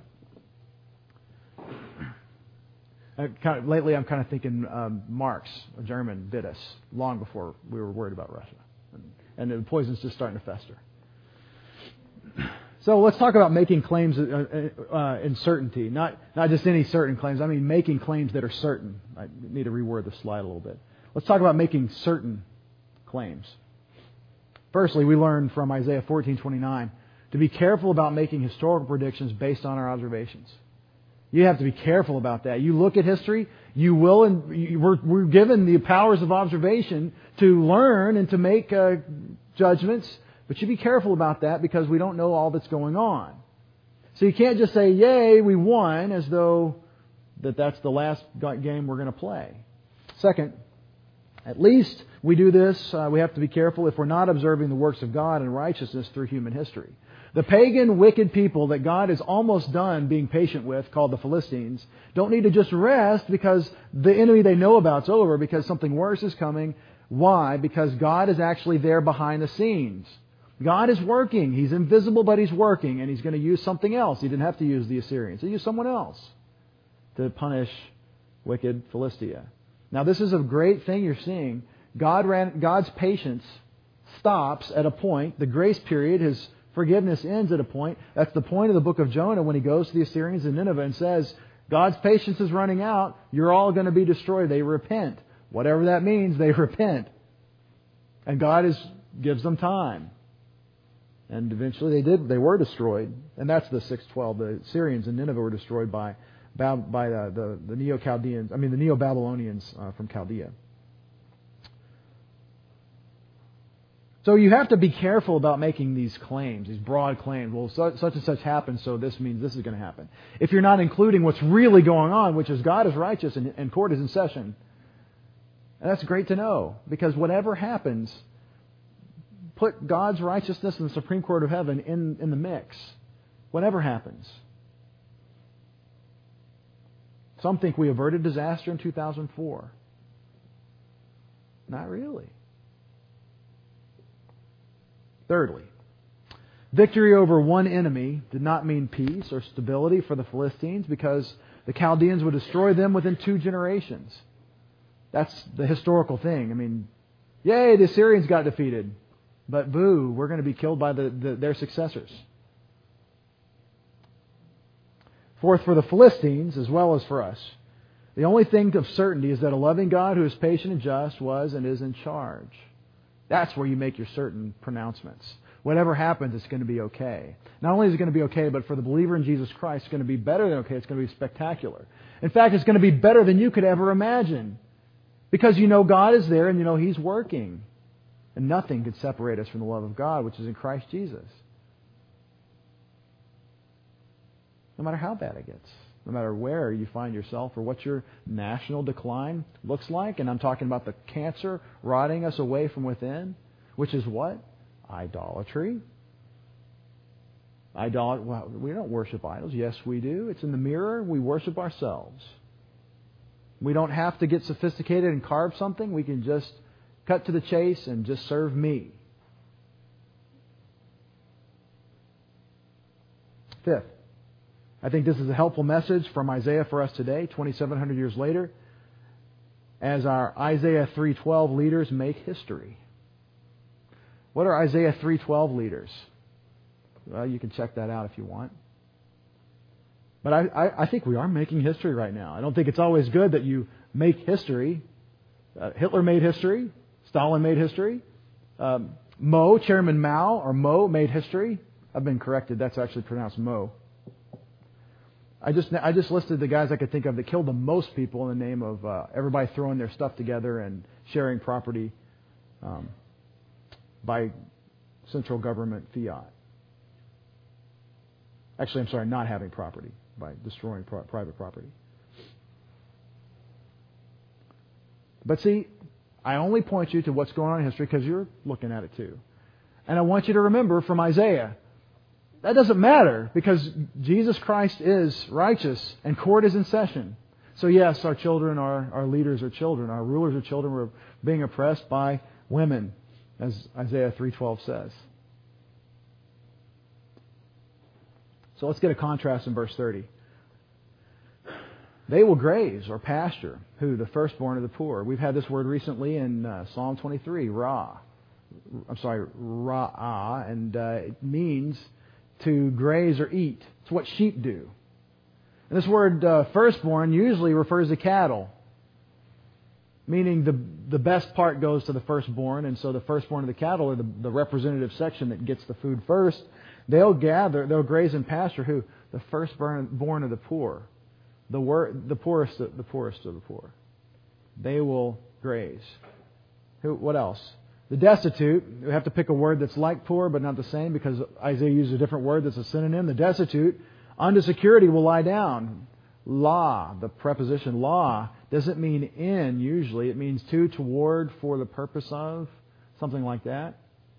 I kind of, lately I'm kind of thinking um, Marx, a German, did us long before we were worried about Russia. And, and the poison's just starting to fester. So let's talk about making claims uh, uh, in certainty. Not, not just any certain claims. I mean making claims that are certain. I need to reword the slide a little bit. Let's talk about making certain claims. Firstly, we learn from Isaiah fourteen twenty-nine to be careful about making historical predictions based on our observations. You have to be careful about that. You look at history, you will, and you, we're, we're given the powers of observation to learn and to make uh, judgments, but you be careful about that because we don't know all that's going on. So you can't just say, yay, we won, as though that that's the last game we're going to play. Second, at least we do this, uh, we have to be careful if we're not observing the works of God and righteousness through human history. The pagan, wicked people that God is almost done being patient with, called the Philistines, don't need to just rest because the enemy they know about is over, because something worse is coming. Why? Because God is actually there behind the scenes. God is working. He's invisible, but He's working, and He's going to use something else. He didn't have to use the Assyrians. He used someone else to punish wicked Philistia. Now, this is a great thing you're seeing. God ran, God's patience stops at a point. The grace period, His forgiveness ends at a point. That's the point of the book of Jonah when he goes to the Assyrians in Nineveh and says, God's patience is running out. You're all going to be destroyed. They repent. Whatever that means, they repent. And God is, gives them time. And eventually they did. They were destroyed. And that's the six twelve. The Assyrians in Nineveh were destroyed by by uh, the, the Neo-Chaldeans, I mean the Neo-Babylonians uh, from Chaldea. So you have to be careful about making these claims, these broad claims. Well, such, such and such happened, so this means this is going to happen. If you're not including what's really going on, which is God is righteous and, and court is in session. And that's great to know, because whatever happens, put God's righteousness in the Supreme Court of Heaven in, in the mix. Whatever happens. Some think we averted disaster in two thousand four. Not really. Thirdly, victory over one enemy did not mean peace or stability for the Philistines, because the Chaldeans would destroy them within two generations. That's the historical thing. I mean, yay, the Assyrians got defeated. But boo, we're going to be killed by the, the, their successors. Fourth, for the Philistines, as well as for us, the only thing of certainty is that a loving God who is patient and just was and is in charge. That's where you make your certain pronouncements. Whatever happens, it's going to be okay. Not only is it going to be okay, but for the believer in Jesus Christ, it's going to be better than okay. It's going to be spectacular. In fact, it's going to be better than you could ever imagine. Because you know God is there and you know He's working. And nothing can separate us from the love of God, which is in Christ Jesus. No matter how bad it gets. No matter where you find yourself or what your national decline looks like. And I'm talking about the cancer rotting us away from within. Which is what? Idolatry. Idolat- well, we don't worship idols. Yes, we do. It's in the mirror. We worship ourselves. We don't have to get sophisticated and carve something. We can just cut to the chase and just serve me. Fifth, I think this is a helpful message from Isaiah for us today, twenty-seven hundred years later, as our Isaiah three twelve leaders make history. What are Isaiah three twelve leaders? Well, you can check that out if you want. But I, I, I think we are making history right now. I don't think it's always good that you make history. Uh, Hitler made history. Stalin made history. Um, Mo, Chairman Mao, or Mo, made history. I've been corrected. That's actually pronounced Mo. I just I just listed the guys I could think of that killed the most people in the name of uh, everybody throwing their stuff together and sharing property um, by central government fiat. Actually, I'm sorry, not having property, by destroying pro- private property. But see, I only point you to what's going on in history because you're looking at it too. And I want you to remember from Isaiah, that doesn't matter because Jesus Christ is righteous and court is in session. So yes, our children, are, our leaders are children. Our rulers are children. We're being oppressed by women, as Isaiah three twelve says. So let's get a contrast in verse thirty. They will graze or pasture. Who? The firstborn of the poor. We've had this word recently in uh, Psalm twenty-three, ra. I'm sorry, ra'ah, and uh, it means to graze or eat. It's what sheep do. And this word uh, firstborn usually refers to cattle, meaning the the best part goes to the firstborn, and so the firstborn of the cattle are the, the representative section that gets the food first. They'll gather, they'll graze and pasture. Who? The firstborn born of the poor, the word, the poorest, of, the poorest of the poor. They will graze. Who? What else? The destitute. We have to pick a word that's like poor but not the same because Isaiah uses a different word that's a synonym. The destitute unto security will lie down. La, the preposition la, doesn't mean in usually. It means to, toward, for the purpose of, something like that.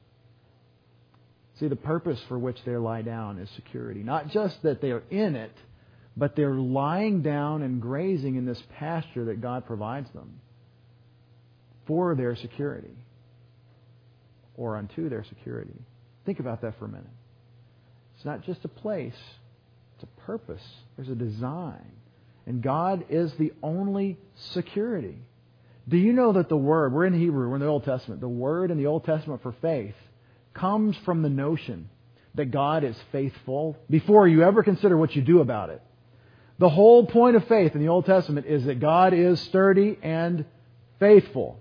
See, the purpose for which they lie down is security. Not just that they are in it, but they're lying down and grazing in this pasture that God provides them for their security or unto their security. Think about that for a minute. It's not just a place, it's a purpose. There's a design. And God is the only security. Do you know that the word, we're in Hebrew, we're in the Old Testament, the word in the Old Testament for faith comes from the notion that God is faithful before you ever consider what you do about it. The whole point of faith in the Old Testament is that God is sturdy and faithful.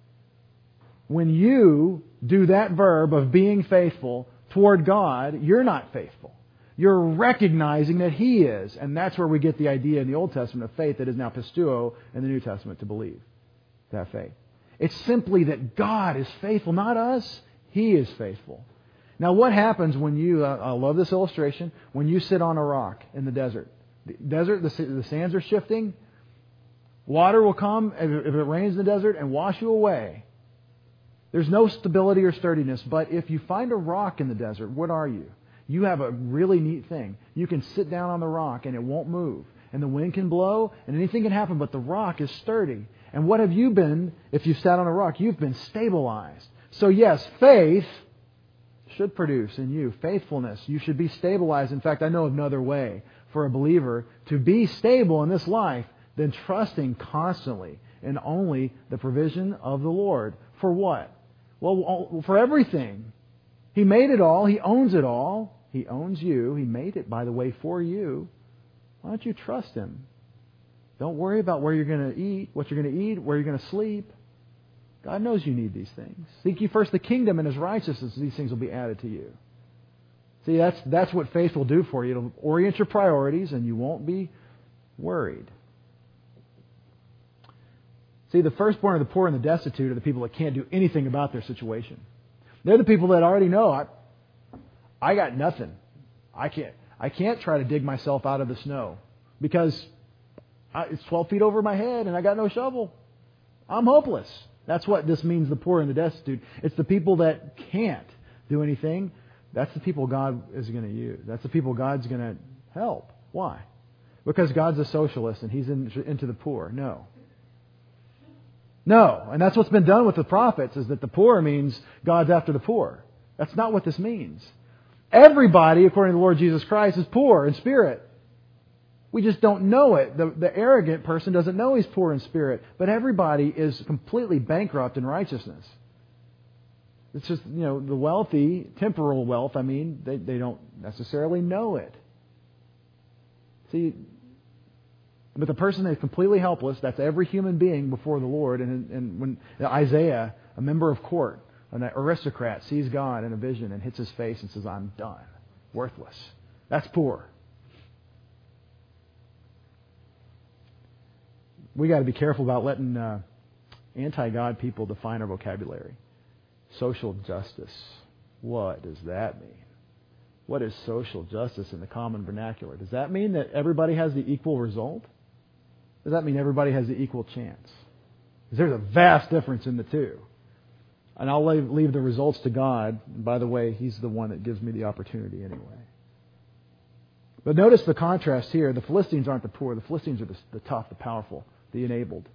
When you do that verb of being faithful toward God, you're not faithful. You're recognizing that He is. And that's where we get the idea in the Old Testament of faith that is now pistuo in the New Testament to believe. That faith. It's simply that God is faithful, not us. He is faithful. Now what happens when you, uh, I love this illustration, when you sit on a rock in the desert. The desert, the, the sands are shifting. Water will come if it rains in the desert and wash you away. There's no stability or sturdiness, but if you find a rock in the desert, what are you? You have a really neat thing. You can sit down on the rock and it won't move. And the wind can blow and anything can happen, but the rock is sturdy. And what have you been if you sat on a rock? You've been stabilized. So yes, faith should produce in you faithfulness. You should be stabilized. In fact, I know of no other way for a believer to be stable in this life than trusting constantly in only the provision of the Lord. For what? Well, for everything. He made it all. He owns it all. He owns you. He made it, by the way, for you. Why don't you trust Him? Don't worry about where you're going to eat, what you're going to eat, where you're going to sleep. God knows you need these things. Seek ye first the kingdom and His righteousness. These things will be added to you. See, that's that's what faith will do for you. It'll orient your priorities and you won't be worried. See, the firstborn of the poor and the destitute are the people that can't do anything about their situation. They're the people that already know, I, I got nothing. I can't, I can't try to dig myself out of the snow because I, it's twelve feet over my head and I got no shovel. I'm hopeless. That's what this means, the poor and the destitute. It's the people that can't do anything. That's the people God is going to use. That's the people God's going to help. Why? Because God's a socialist and He's in, into the poor. No. No. And that's what's been done with the prophets, is that the poor means God's after the poor. That's not what this means. Everybody, according to the Lord Jesus Christ, is poor in spirit. We just don't know it. The, the arrogant person doesn't know he's poor in spirit. But everybody is completely bankrupt in righteousness. It's just, you know, the wealthy, temporal wealth, I mean, they, they don't necessarily know it. See, but the person is completely helpless. That's every human being before the Lord. And, and when Isaiah, a member of court, an aristocrat, sees God in a vision and hits his face and says, I'm done. Worthless. That's poor. We got to be careful about letting uh, anti-God people define our vocabulary. Social justice. What does that mean? What is social justice in the common vernacular? Does that mean that everybody has the equal result? Does that mean everybody has the equal chance? Because there's a vast difference in the two. And I'll leave, leave the results to God. And by the way, He's the one that gives me the opportunity anyway. But notice the contrast here. The Philistines aren't the poor. The Philistines are the, the tough, the powerful, the enabled.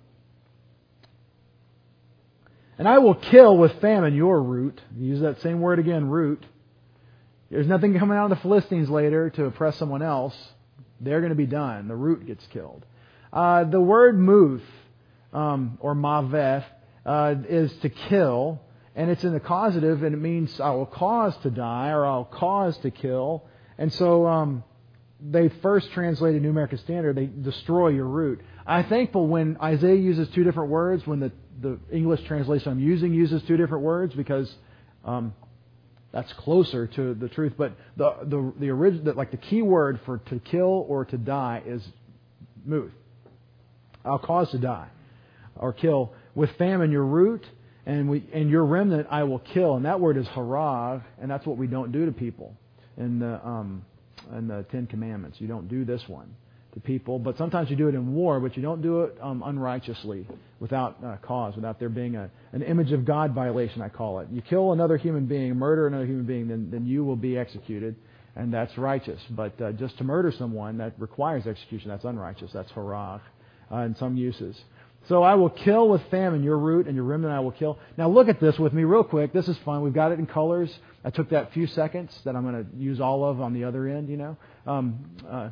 And I will kill with famine your root. Use that same word again, root. There's nothing coming out of the Philistines later to oppress someone else. They're going to be done. The root gets killed. Uh, the word muth, um, or maveth, uh, is to kill. And it's in the causative, and it means I will cause to die, or I'll cause to kill. And so um, they first translated New American Standard, they destroy your root. I'm thankful when Isaiah uses two different words, when the The English translation I'm using uses two different words, because um, that's closer to the truth. But the the the original, like the key word for to kill or to die is muth. I'll cause to die or kill with famine your root, and we and your remnant I will kill. And that word is harag, and that's what we don't do to people in the um, in the Ten Commandments. You don't do this one to people, but sometimes you do it in war, but you don't do it um, unrighteously, without uh, cause, without there being a, an image of God violation, I call it. You kill another human being, murder another human being, then, then you will be executed, and that's righteous. But uh, just to murder someone, that requires execution. That's unrighteous. That's harag uh, in some uses. So I will kill with famine your root, and your remnant I will kill. Now look at this with me real quick. This is fun. We've got it in colors. I took that few seconds that I'm going to use all of on the other end, you know. Um, uh,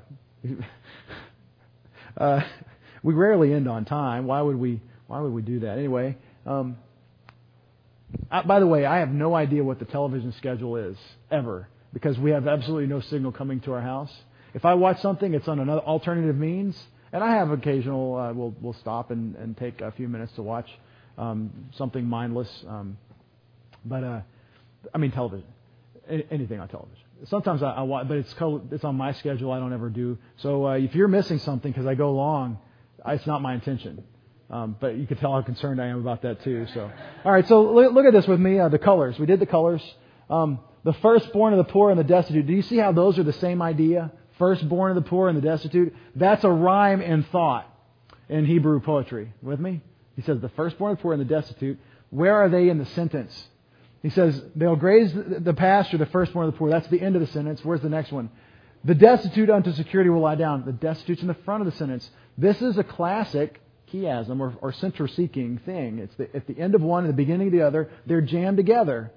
uh, we rarely end on time. Why would we? Why would we do that anyway? Um, I, by the way, I have no idea what the television schedule is ever, because we have absolutely no signal coming to our house. If I watch something, it's on another alternative means, and I have occasional. Uh, we'll we'll stop and, and take a few minutes to watch um, something mindless. Um, but uh, I mean television, anything on television. Sometimes I, I watch, but it's called, it's on my schedule. I don't ever do. So uh, if you're missing something because I go long, it's not my intention. Um, but you can tell how concerned I am about that too. So, all right. So look, look at this with me. Uh, the colors. We did the colors. Um, the firstborn of the poor and the destitute. Do you see how those are the same idea? Firstborn of the poor and the destitute. That's a rhyme and thought in Hebrew poetry. With me? He says the firstborn of the poor and the destitute. Where are they in the sentence? He says, they'll graze the pasture, the firstborn of the poor. That's the end of the sentence. Where's the next one? The destitute unto security will lie down. The destitute's in the front of the sentence. This is a classic chiasm or, or center-seeking thing. It's the, at the end of one and the beginning of the other. They're jammed together.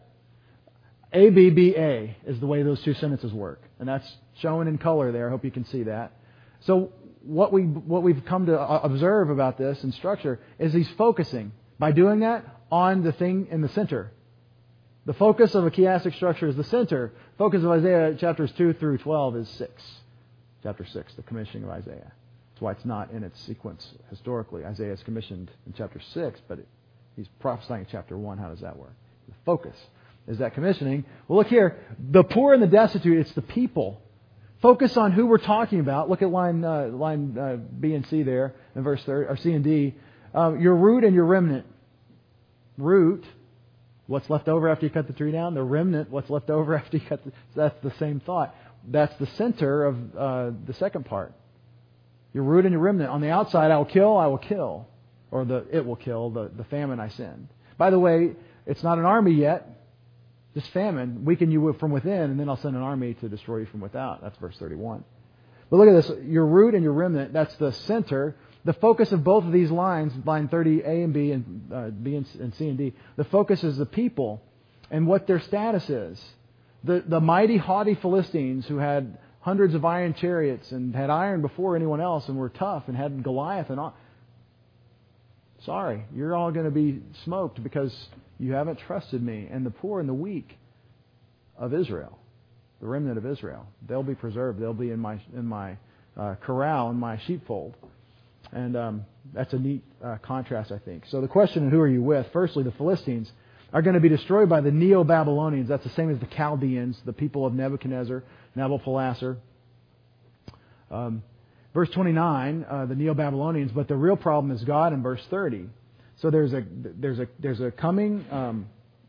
A, B, B, A is the way those two sentences work. And that's shown in color there. I hope you can see that. So what, we, what we've come to observe about this in structure is he's focusing, by doing that, on the thing in the center. The focus of a chiastic structure is the center. Focus of Isaiah chapters two through twelve is six. Chapter six, the commissioning of Isaiah. That's why it's not in its sequence historically. Isaiah is commissioned in chapter six, but it, he's prophesying in chapter one. How does that work? The focus is that commissioning. Well, look here. The poor and the destitute, it's the people. Focus on who we're talking about. Look at line uh, line uh, B and C there in verse thirty, or C and D. Um, your root and your remnant. Root. What's left over after you cut the tree down? The remnant, what's left over after you cut the... So that's the same thought. That's the center of uh, the second part. Your root and your remnant. On the outside, I will kill, I will kill. Or the it will kill, the, the famine I send. By the way, it's not an army yet. Just famine. Weaken you from within, and then I'll send an army to destroy you from without. That's verse thirty-one. But look at this. Your root and your remnant, that's the center. The The focus of both of these lines, line thirty A and B and uh, B and, and C and D, the focus is the people and what their status is. The, the mighty, haughty Philistines who had hundreds of iron chariots and had iron before anyone else and were tough and had Goliath and all. Sorry, you're all going to be smoked because you haven't trusted me. And the poor and the weak of Israel, the remnant of Israel, they'll be preserved. They'll be in my in my uh, corral, in my sheepfold. And um, that's a neat uh, contrast, I think. So the question, who are you with? Firstly, the Philistines are going to be destroyed by the Neo-Babylonians. That's the same as the Chaldeans, the people of Nebuchadnezzar, Nabopolassar. Um, verse twenty-nine, uh, the Neo-Babylonians, but the real problem is God in verse thirty. So there's a there's a there's a coming um,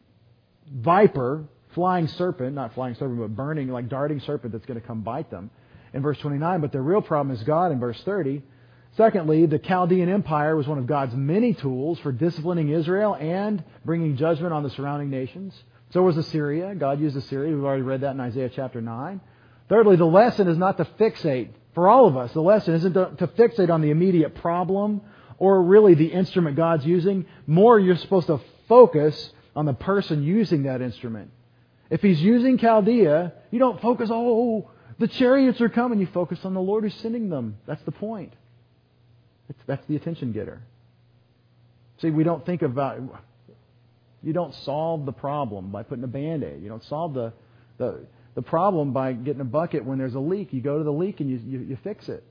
viper, flying serpent, not flying serpent, but burning, like darting serpent that's going to come bite them in verse twenty-nine. But the real problem is God in verse thirty. Secondly, the Chaldean Empire was one of God's many tools for disciplining Israel and bringing judgment on the surrounding nations. So was Assyria. God used Assyria. We've already read that in Isaiah chapter nine. Thirdly, the lesson is not to fixate. For all of us, the lesson isn't to, to fixate on the immediate problem or really the instrument God's using. More, you're supposed to focus on the person using that instrument. If He's using Chaldea, you don't focus, oh, the chariots are coming. You focus on the Lord who's sending them. That's the point. It's, that's the attention getter. See, we don't think about... You don't solve the problem by putting a Band-Aid. You don't solve the, the, the problem by getting a bucket when there's a leak. You go to the leak and you, you, you fix it.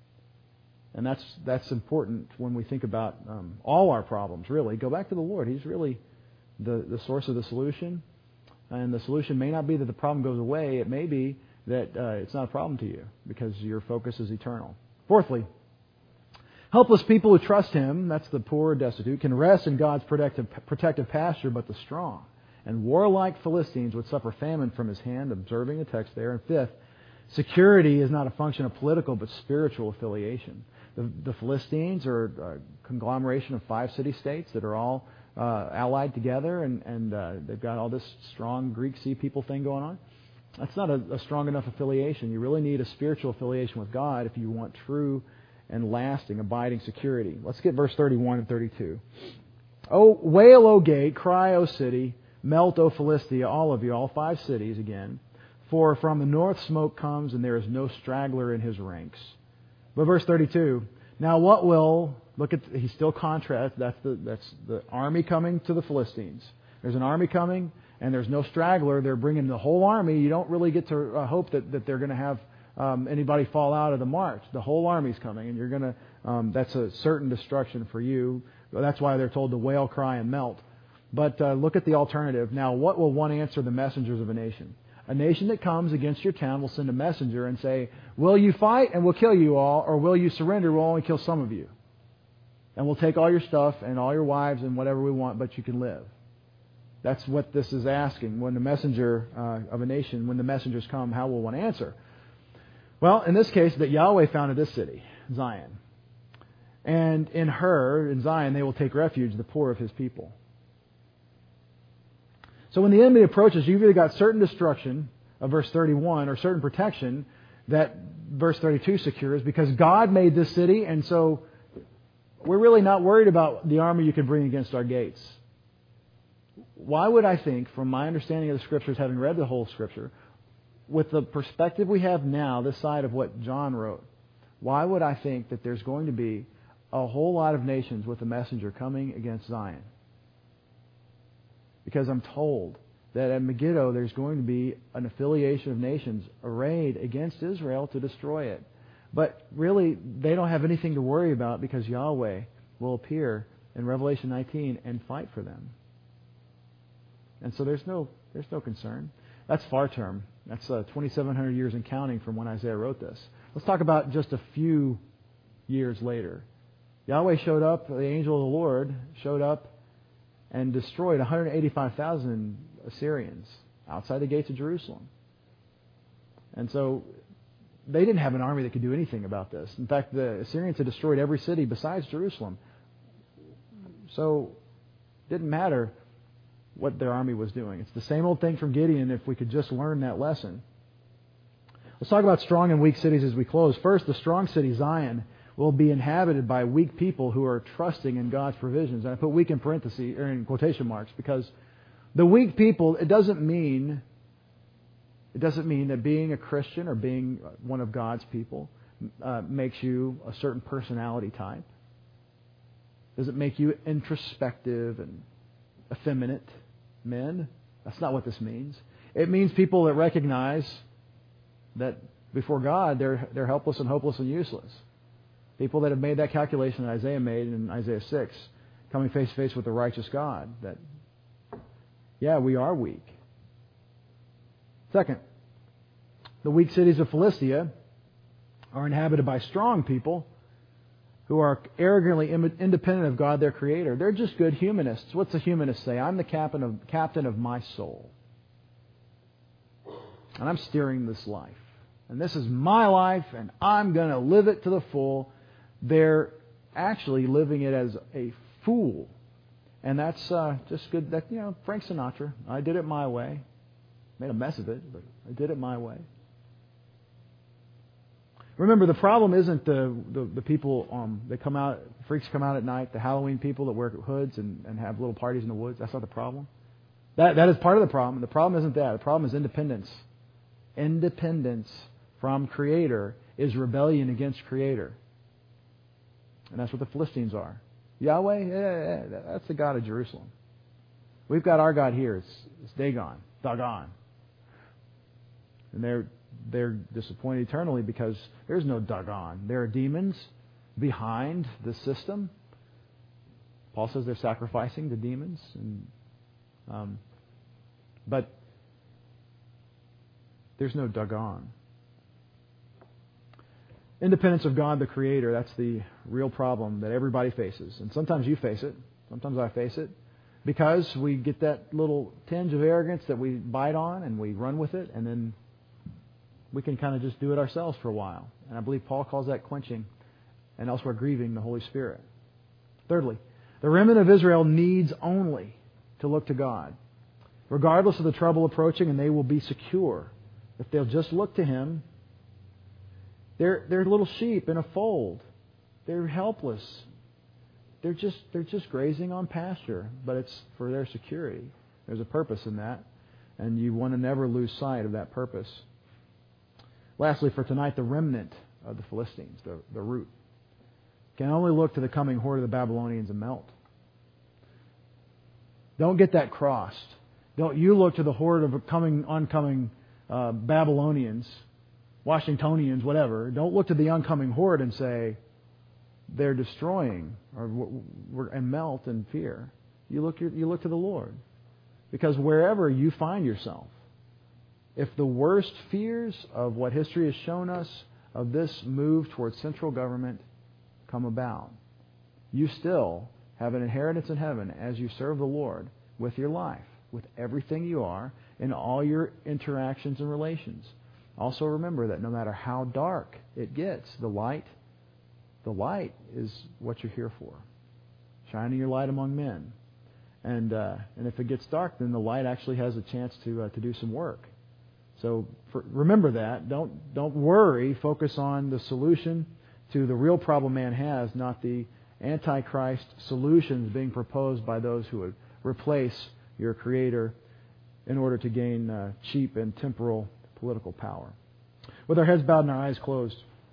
And that's that's important when we think about um, all our problems, really. Go back to the Lord. He's really the, the source of the solution. And the solution may not be that the problem goes away. It may be that uh, it's not a problem to you because your focus is eternal. Fourthly, helpless people who trust Him, that's the poor or destitute, can rest in God's protective, protective pasture, but the strong and warlike Philistines would suffer famine from His hand, observing the text there. And fifth, security is not a function of political but spiritual affiliation. The, the Philistines are a conglomeration of five city-states that are all uh, allied together, and, and uh, they've got all this strong Greek Sea people thing going on. That's not a, a strong enough affiliation. You really need a spiritual affiliation with God if you want true and lasting, abiding security. Let's get verse thirty-one and thirty-two. Oh, wail, O gate, cry, O city, melt, O Philistia, all of you, all five cities again. For from the north smoke comes, and there is no straggler in his ranks. But verse thirty-two, now what will, look at, he still contrasts, that's the, that's the army coming to the Philistines. There's an army coming, and there's no straggler. They're bringing the whole army. You don't really get to uh, hope that, that they're going to have um, anybody fall out of the march. The whole army's coming, and you're going to, um, that's a certain destruction for you. That's why they're told to wail, cry, and melt. But uh, look at the alternative. Now, what will one answer the messengers of a nation? A nation that comes against your town will send a messenger and say, will you fight and we'll kill you all, or will you surrender, we'll only kill some of you. And we'll take all your stuff and all your wives and whatever we want, but you can live. That's what this is asking. When the messenger uh, of a nation, when the messengers come, how will one answer? Well, in this case, that Yahweh founded this city, Zion. And in her, in Zion, they will take refuge, the poor of His people. So when the enemy approaches, you've either got certain destruction of verse thirty-one or certain protection that verse thirty-two secures because God made this city, and so we're really not worried about the army you could bring against our gates. Why would I think, from my understanding of the Scriptures, having read the whole Scripture, with the perspective we have now, this side of what John wrote, why would I think that there's going to be a whole lot of nations with a messenger coming against Zion? Because I'm told that at Megiddo there's going to be an affiliation of nations arrayed against Israel to destroy it. But really, they don't have anything to worry about because Yahweh will appear in Revelation nineteen and fight for them. And so there's no there's no concern. That's far term. That's uh, twenty-seven hundred years and counting from when Isaiah wrote this. Let's talk about just a few years later. Yahweh showed up, the angel of the Lord showed up and destroyed one hundred eighty-five thousand Assyrians outside the gates of Jerusalem. And so they didn't have an army that could do anything about this. In fact, the Assyrians had destroyed every city besides Jerusalem. So it didn't matter what their army was doing. It's the same old thing from Gideon if we could just learn that lesson. Let's talk about strong and weak cities as we close. First, the strong city, Zion, will be inhabited by weak people who are trusting in God's provisions. And I put weak in parentheses, or in quotation marks, because the weak people, it doesn't mean, it doesn't mean that being a Christian or being one of God's people uh, makes you a certain personality type. Does it make you introspective and effeminate men? That's not what this means. It means people that recognize that before God, they're they're helpless and hopeless and useless. People that have made that calculation that Isaiah made in Isaiah six, coming face to face with the righteous God, that, yeah, we are weak. Second, the weak cities of Philistia are inhabited by strong people who are arrogantly independent of God, their Creator. They're just good humanists. What's a humanist say? I'm the captain of, captain of my soul. And I'm steering this life. And this is my life, and I'm going to live it to the full. They're actually living it as a fool. And that's uh, just good. That, you know, Frank Sinatra, I did it my way. Made a mess of it, but I did it my way. Remember, the problem isn't the, the, the people um, that come out, freaks come out at night, the Halloween people that wear hoods and, and have little parties in the woods. That's not the problem. That That is part of the problem. The problem isn't that. The problem is independence. Independence from Creator is rebellion against Creator. And that's what the Philistines are. Yahweh, yeah, yeah, that's the God of Jerusalem. We've got our God here. It's, it's Dagon, Dagon. And they're they're disappointed eternally because there's no Dagon. There are demons behind the system. Paul says they're sacrificing the demons. And, um, but there's no Dagon. Independence of God, the Creator, that's the real problem that everybody faces. And sometimes you face it. Sometimes I face it. Because we get that little tinge of arrogance that we bite on and we run with it, and then we can kind of just do it ourselves for a while. And I believe Paul calls that quenching and elsewhere grieving the Holy Spirit. Thirdly, the remnant of Israel needs only to look to God, regardless of the trouble approaching, and they will be secure if they'll just look to Him. They're they're little sheep in a fold. They're helpless. They're just they're just grazing on pasture, but it's for their security. There's a purpose in that, and you want to never lose sight of that purpose. Lastly, for tonight, the remnant of the Philistines, the, the root, can only look to the coming horde of the Babylonians and melt. Don't get that crossed. Don't you look to the horde of coming oncoming uh, Babylonians, Washingtonians, whatever. Don't look to the oncoming horde and say they're destroying or and melt in fear. You look you look to the Lord, because wherever you find yourself, if the worst fears of what history has shown us of this move towards central government come about, you still have an inheritance in heaven as you serve the Lord with your life, with everything you are, in all your interactions and relations. Also remember that no matter how dark it gets, the light, the light is what you're here for. Shining your light among men. And uh, and if it gets dark, then the light actually has a chance to uh, to do some work. So for, remember that. Don't don't worry. Focus on the solution to the real problem man has, not the Antichrist solutions being proposed by those who would replace your Creator in order to gain uh, cheap and temporal political power. With our heads bowed and our eyes closed.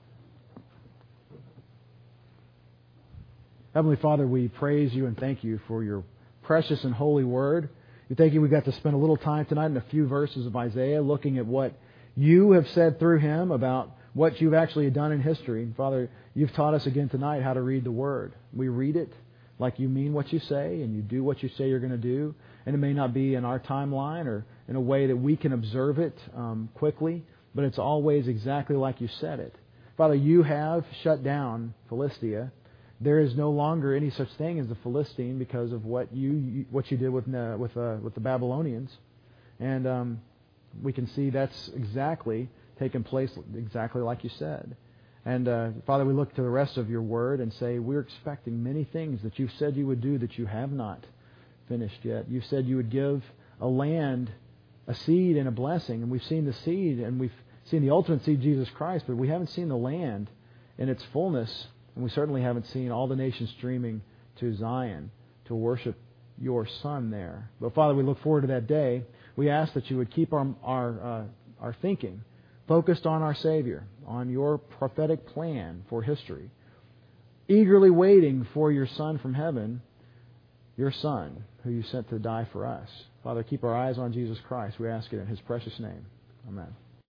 Heavenly Father, we praise You and thank You for Your precious and holy Word. We thank You we got to spend a little time tonight in a few verses of Isaiah looking at what You have said through him about what You've actually done in history. And Father, You've taught us again tonight how to read the Word. We read it like You mean what You say, and You do what You say You're going to do. And it may not be in our timeline or in a way that we can observe it um, quickly, but it's always exactly like You said it. Father, You have shut down Philistia. There is no longer any such thing as the Philistine because of what you what you did with uh, with uh, with the Babylonians, and um, we can see that's exactly taken place exactly like You said. And uh, Father, we look to the rest of Your Word and say we're expecting many things that You said You would do that You have not finished yet. You said You would give a land, a seed, and a blessing, and we've seen the seed, and we've seen the ultimate seed, Jesus Christ, but we haven't seen the land in its fullness And we certainly haven't seen all the nations streaming to Zion to worship your Son there. But Father, we look forward to that day. We ask that you would keep our our, uh, our thinking focused on our Savior, on your prophetic plan for history, eagerly waiting for your Son from heaven, your Son, who you sent to die for us. Father, keep our eyes on Jesus Christ. We ask it in His precious name. Amen.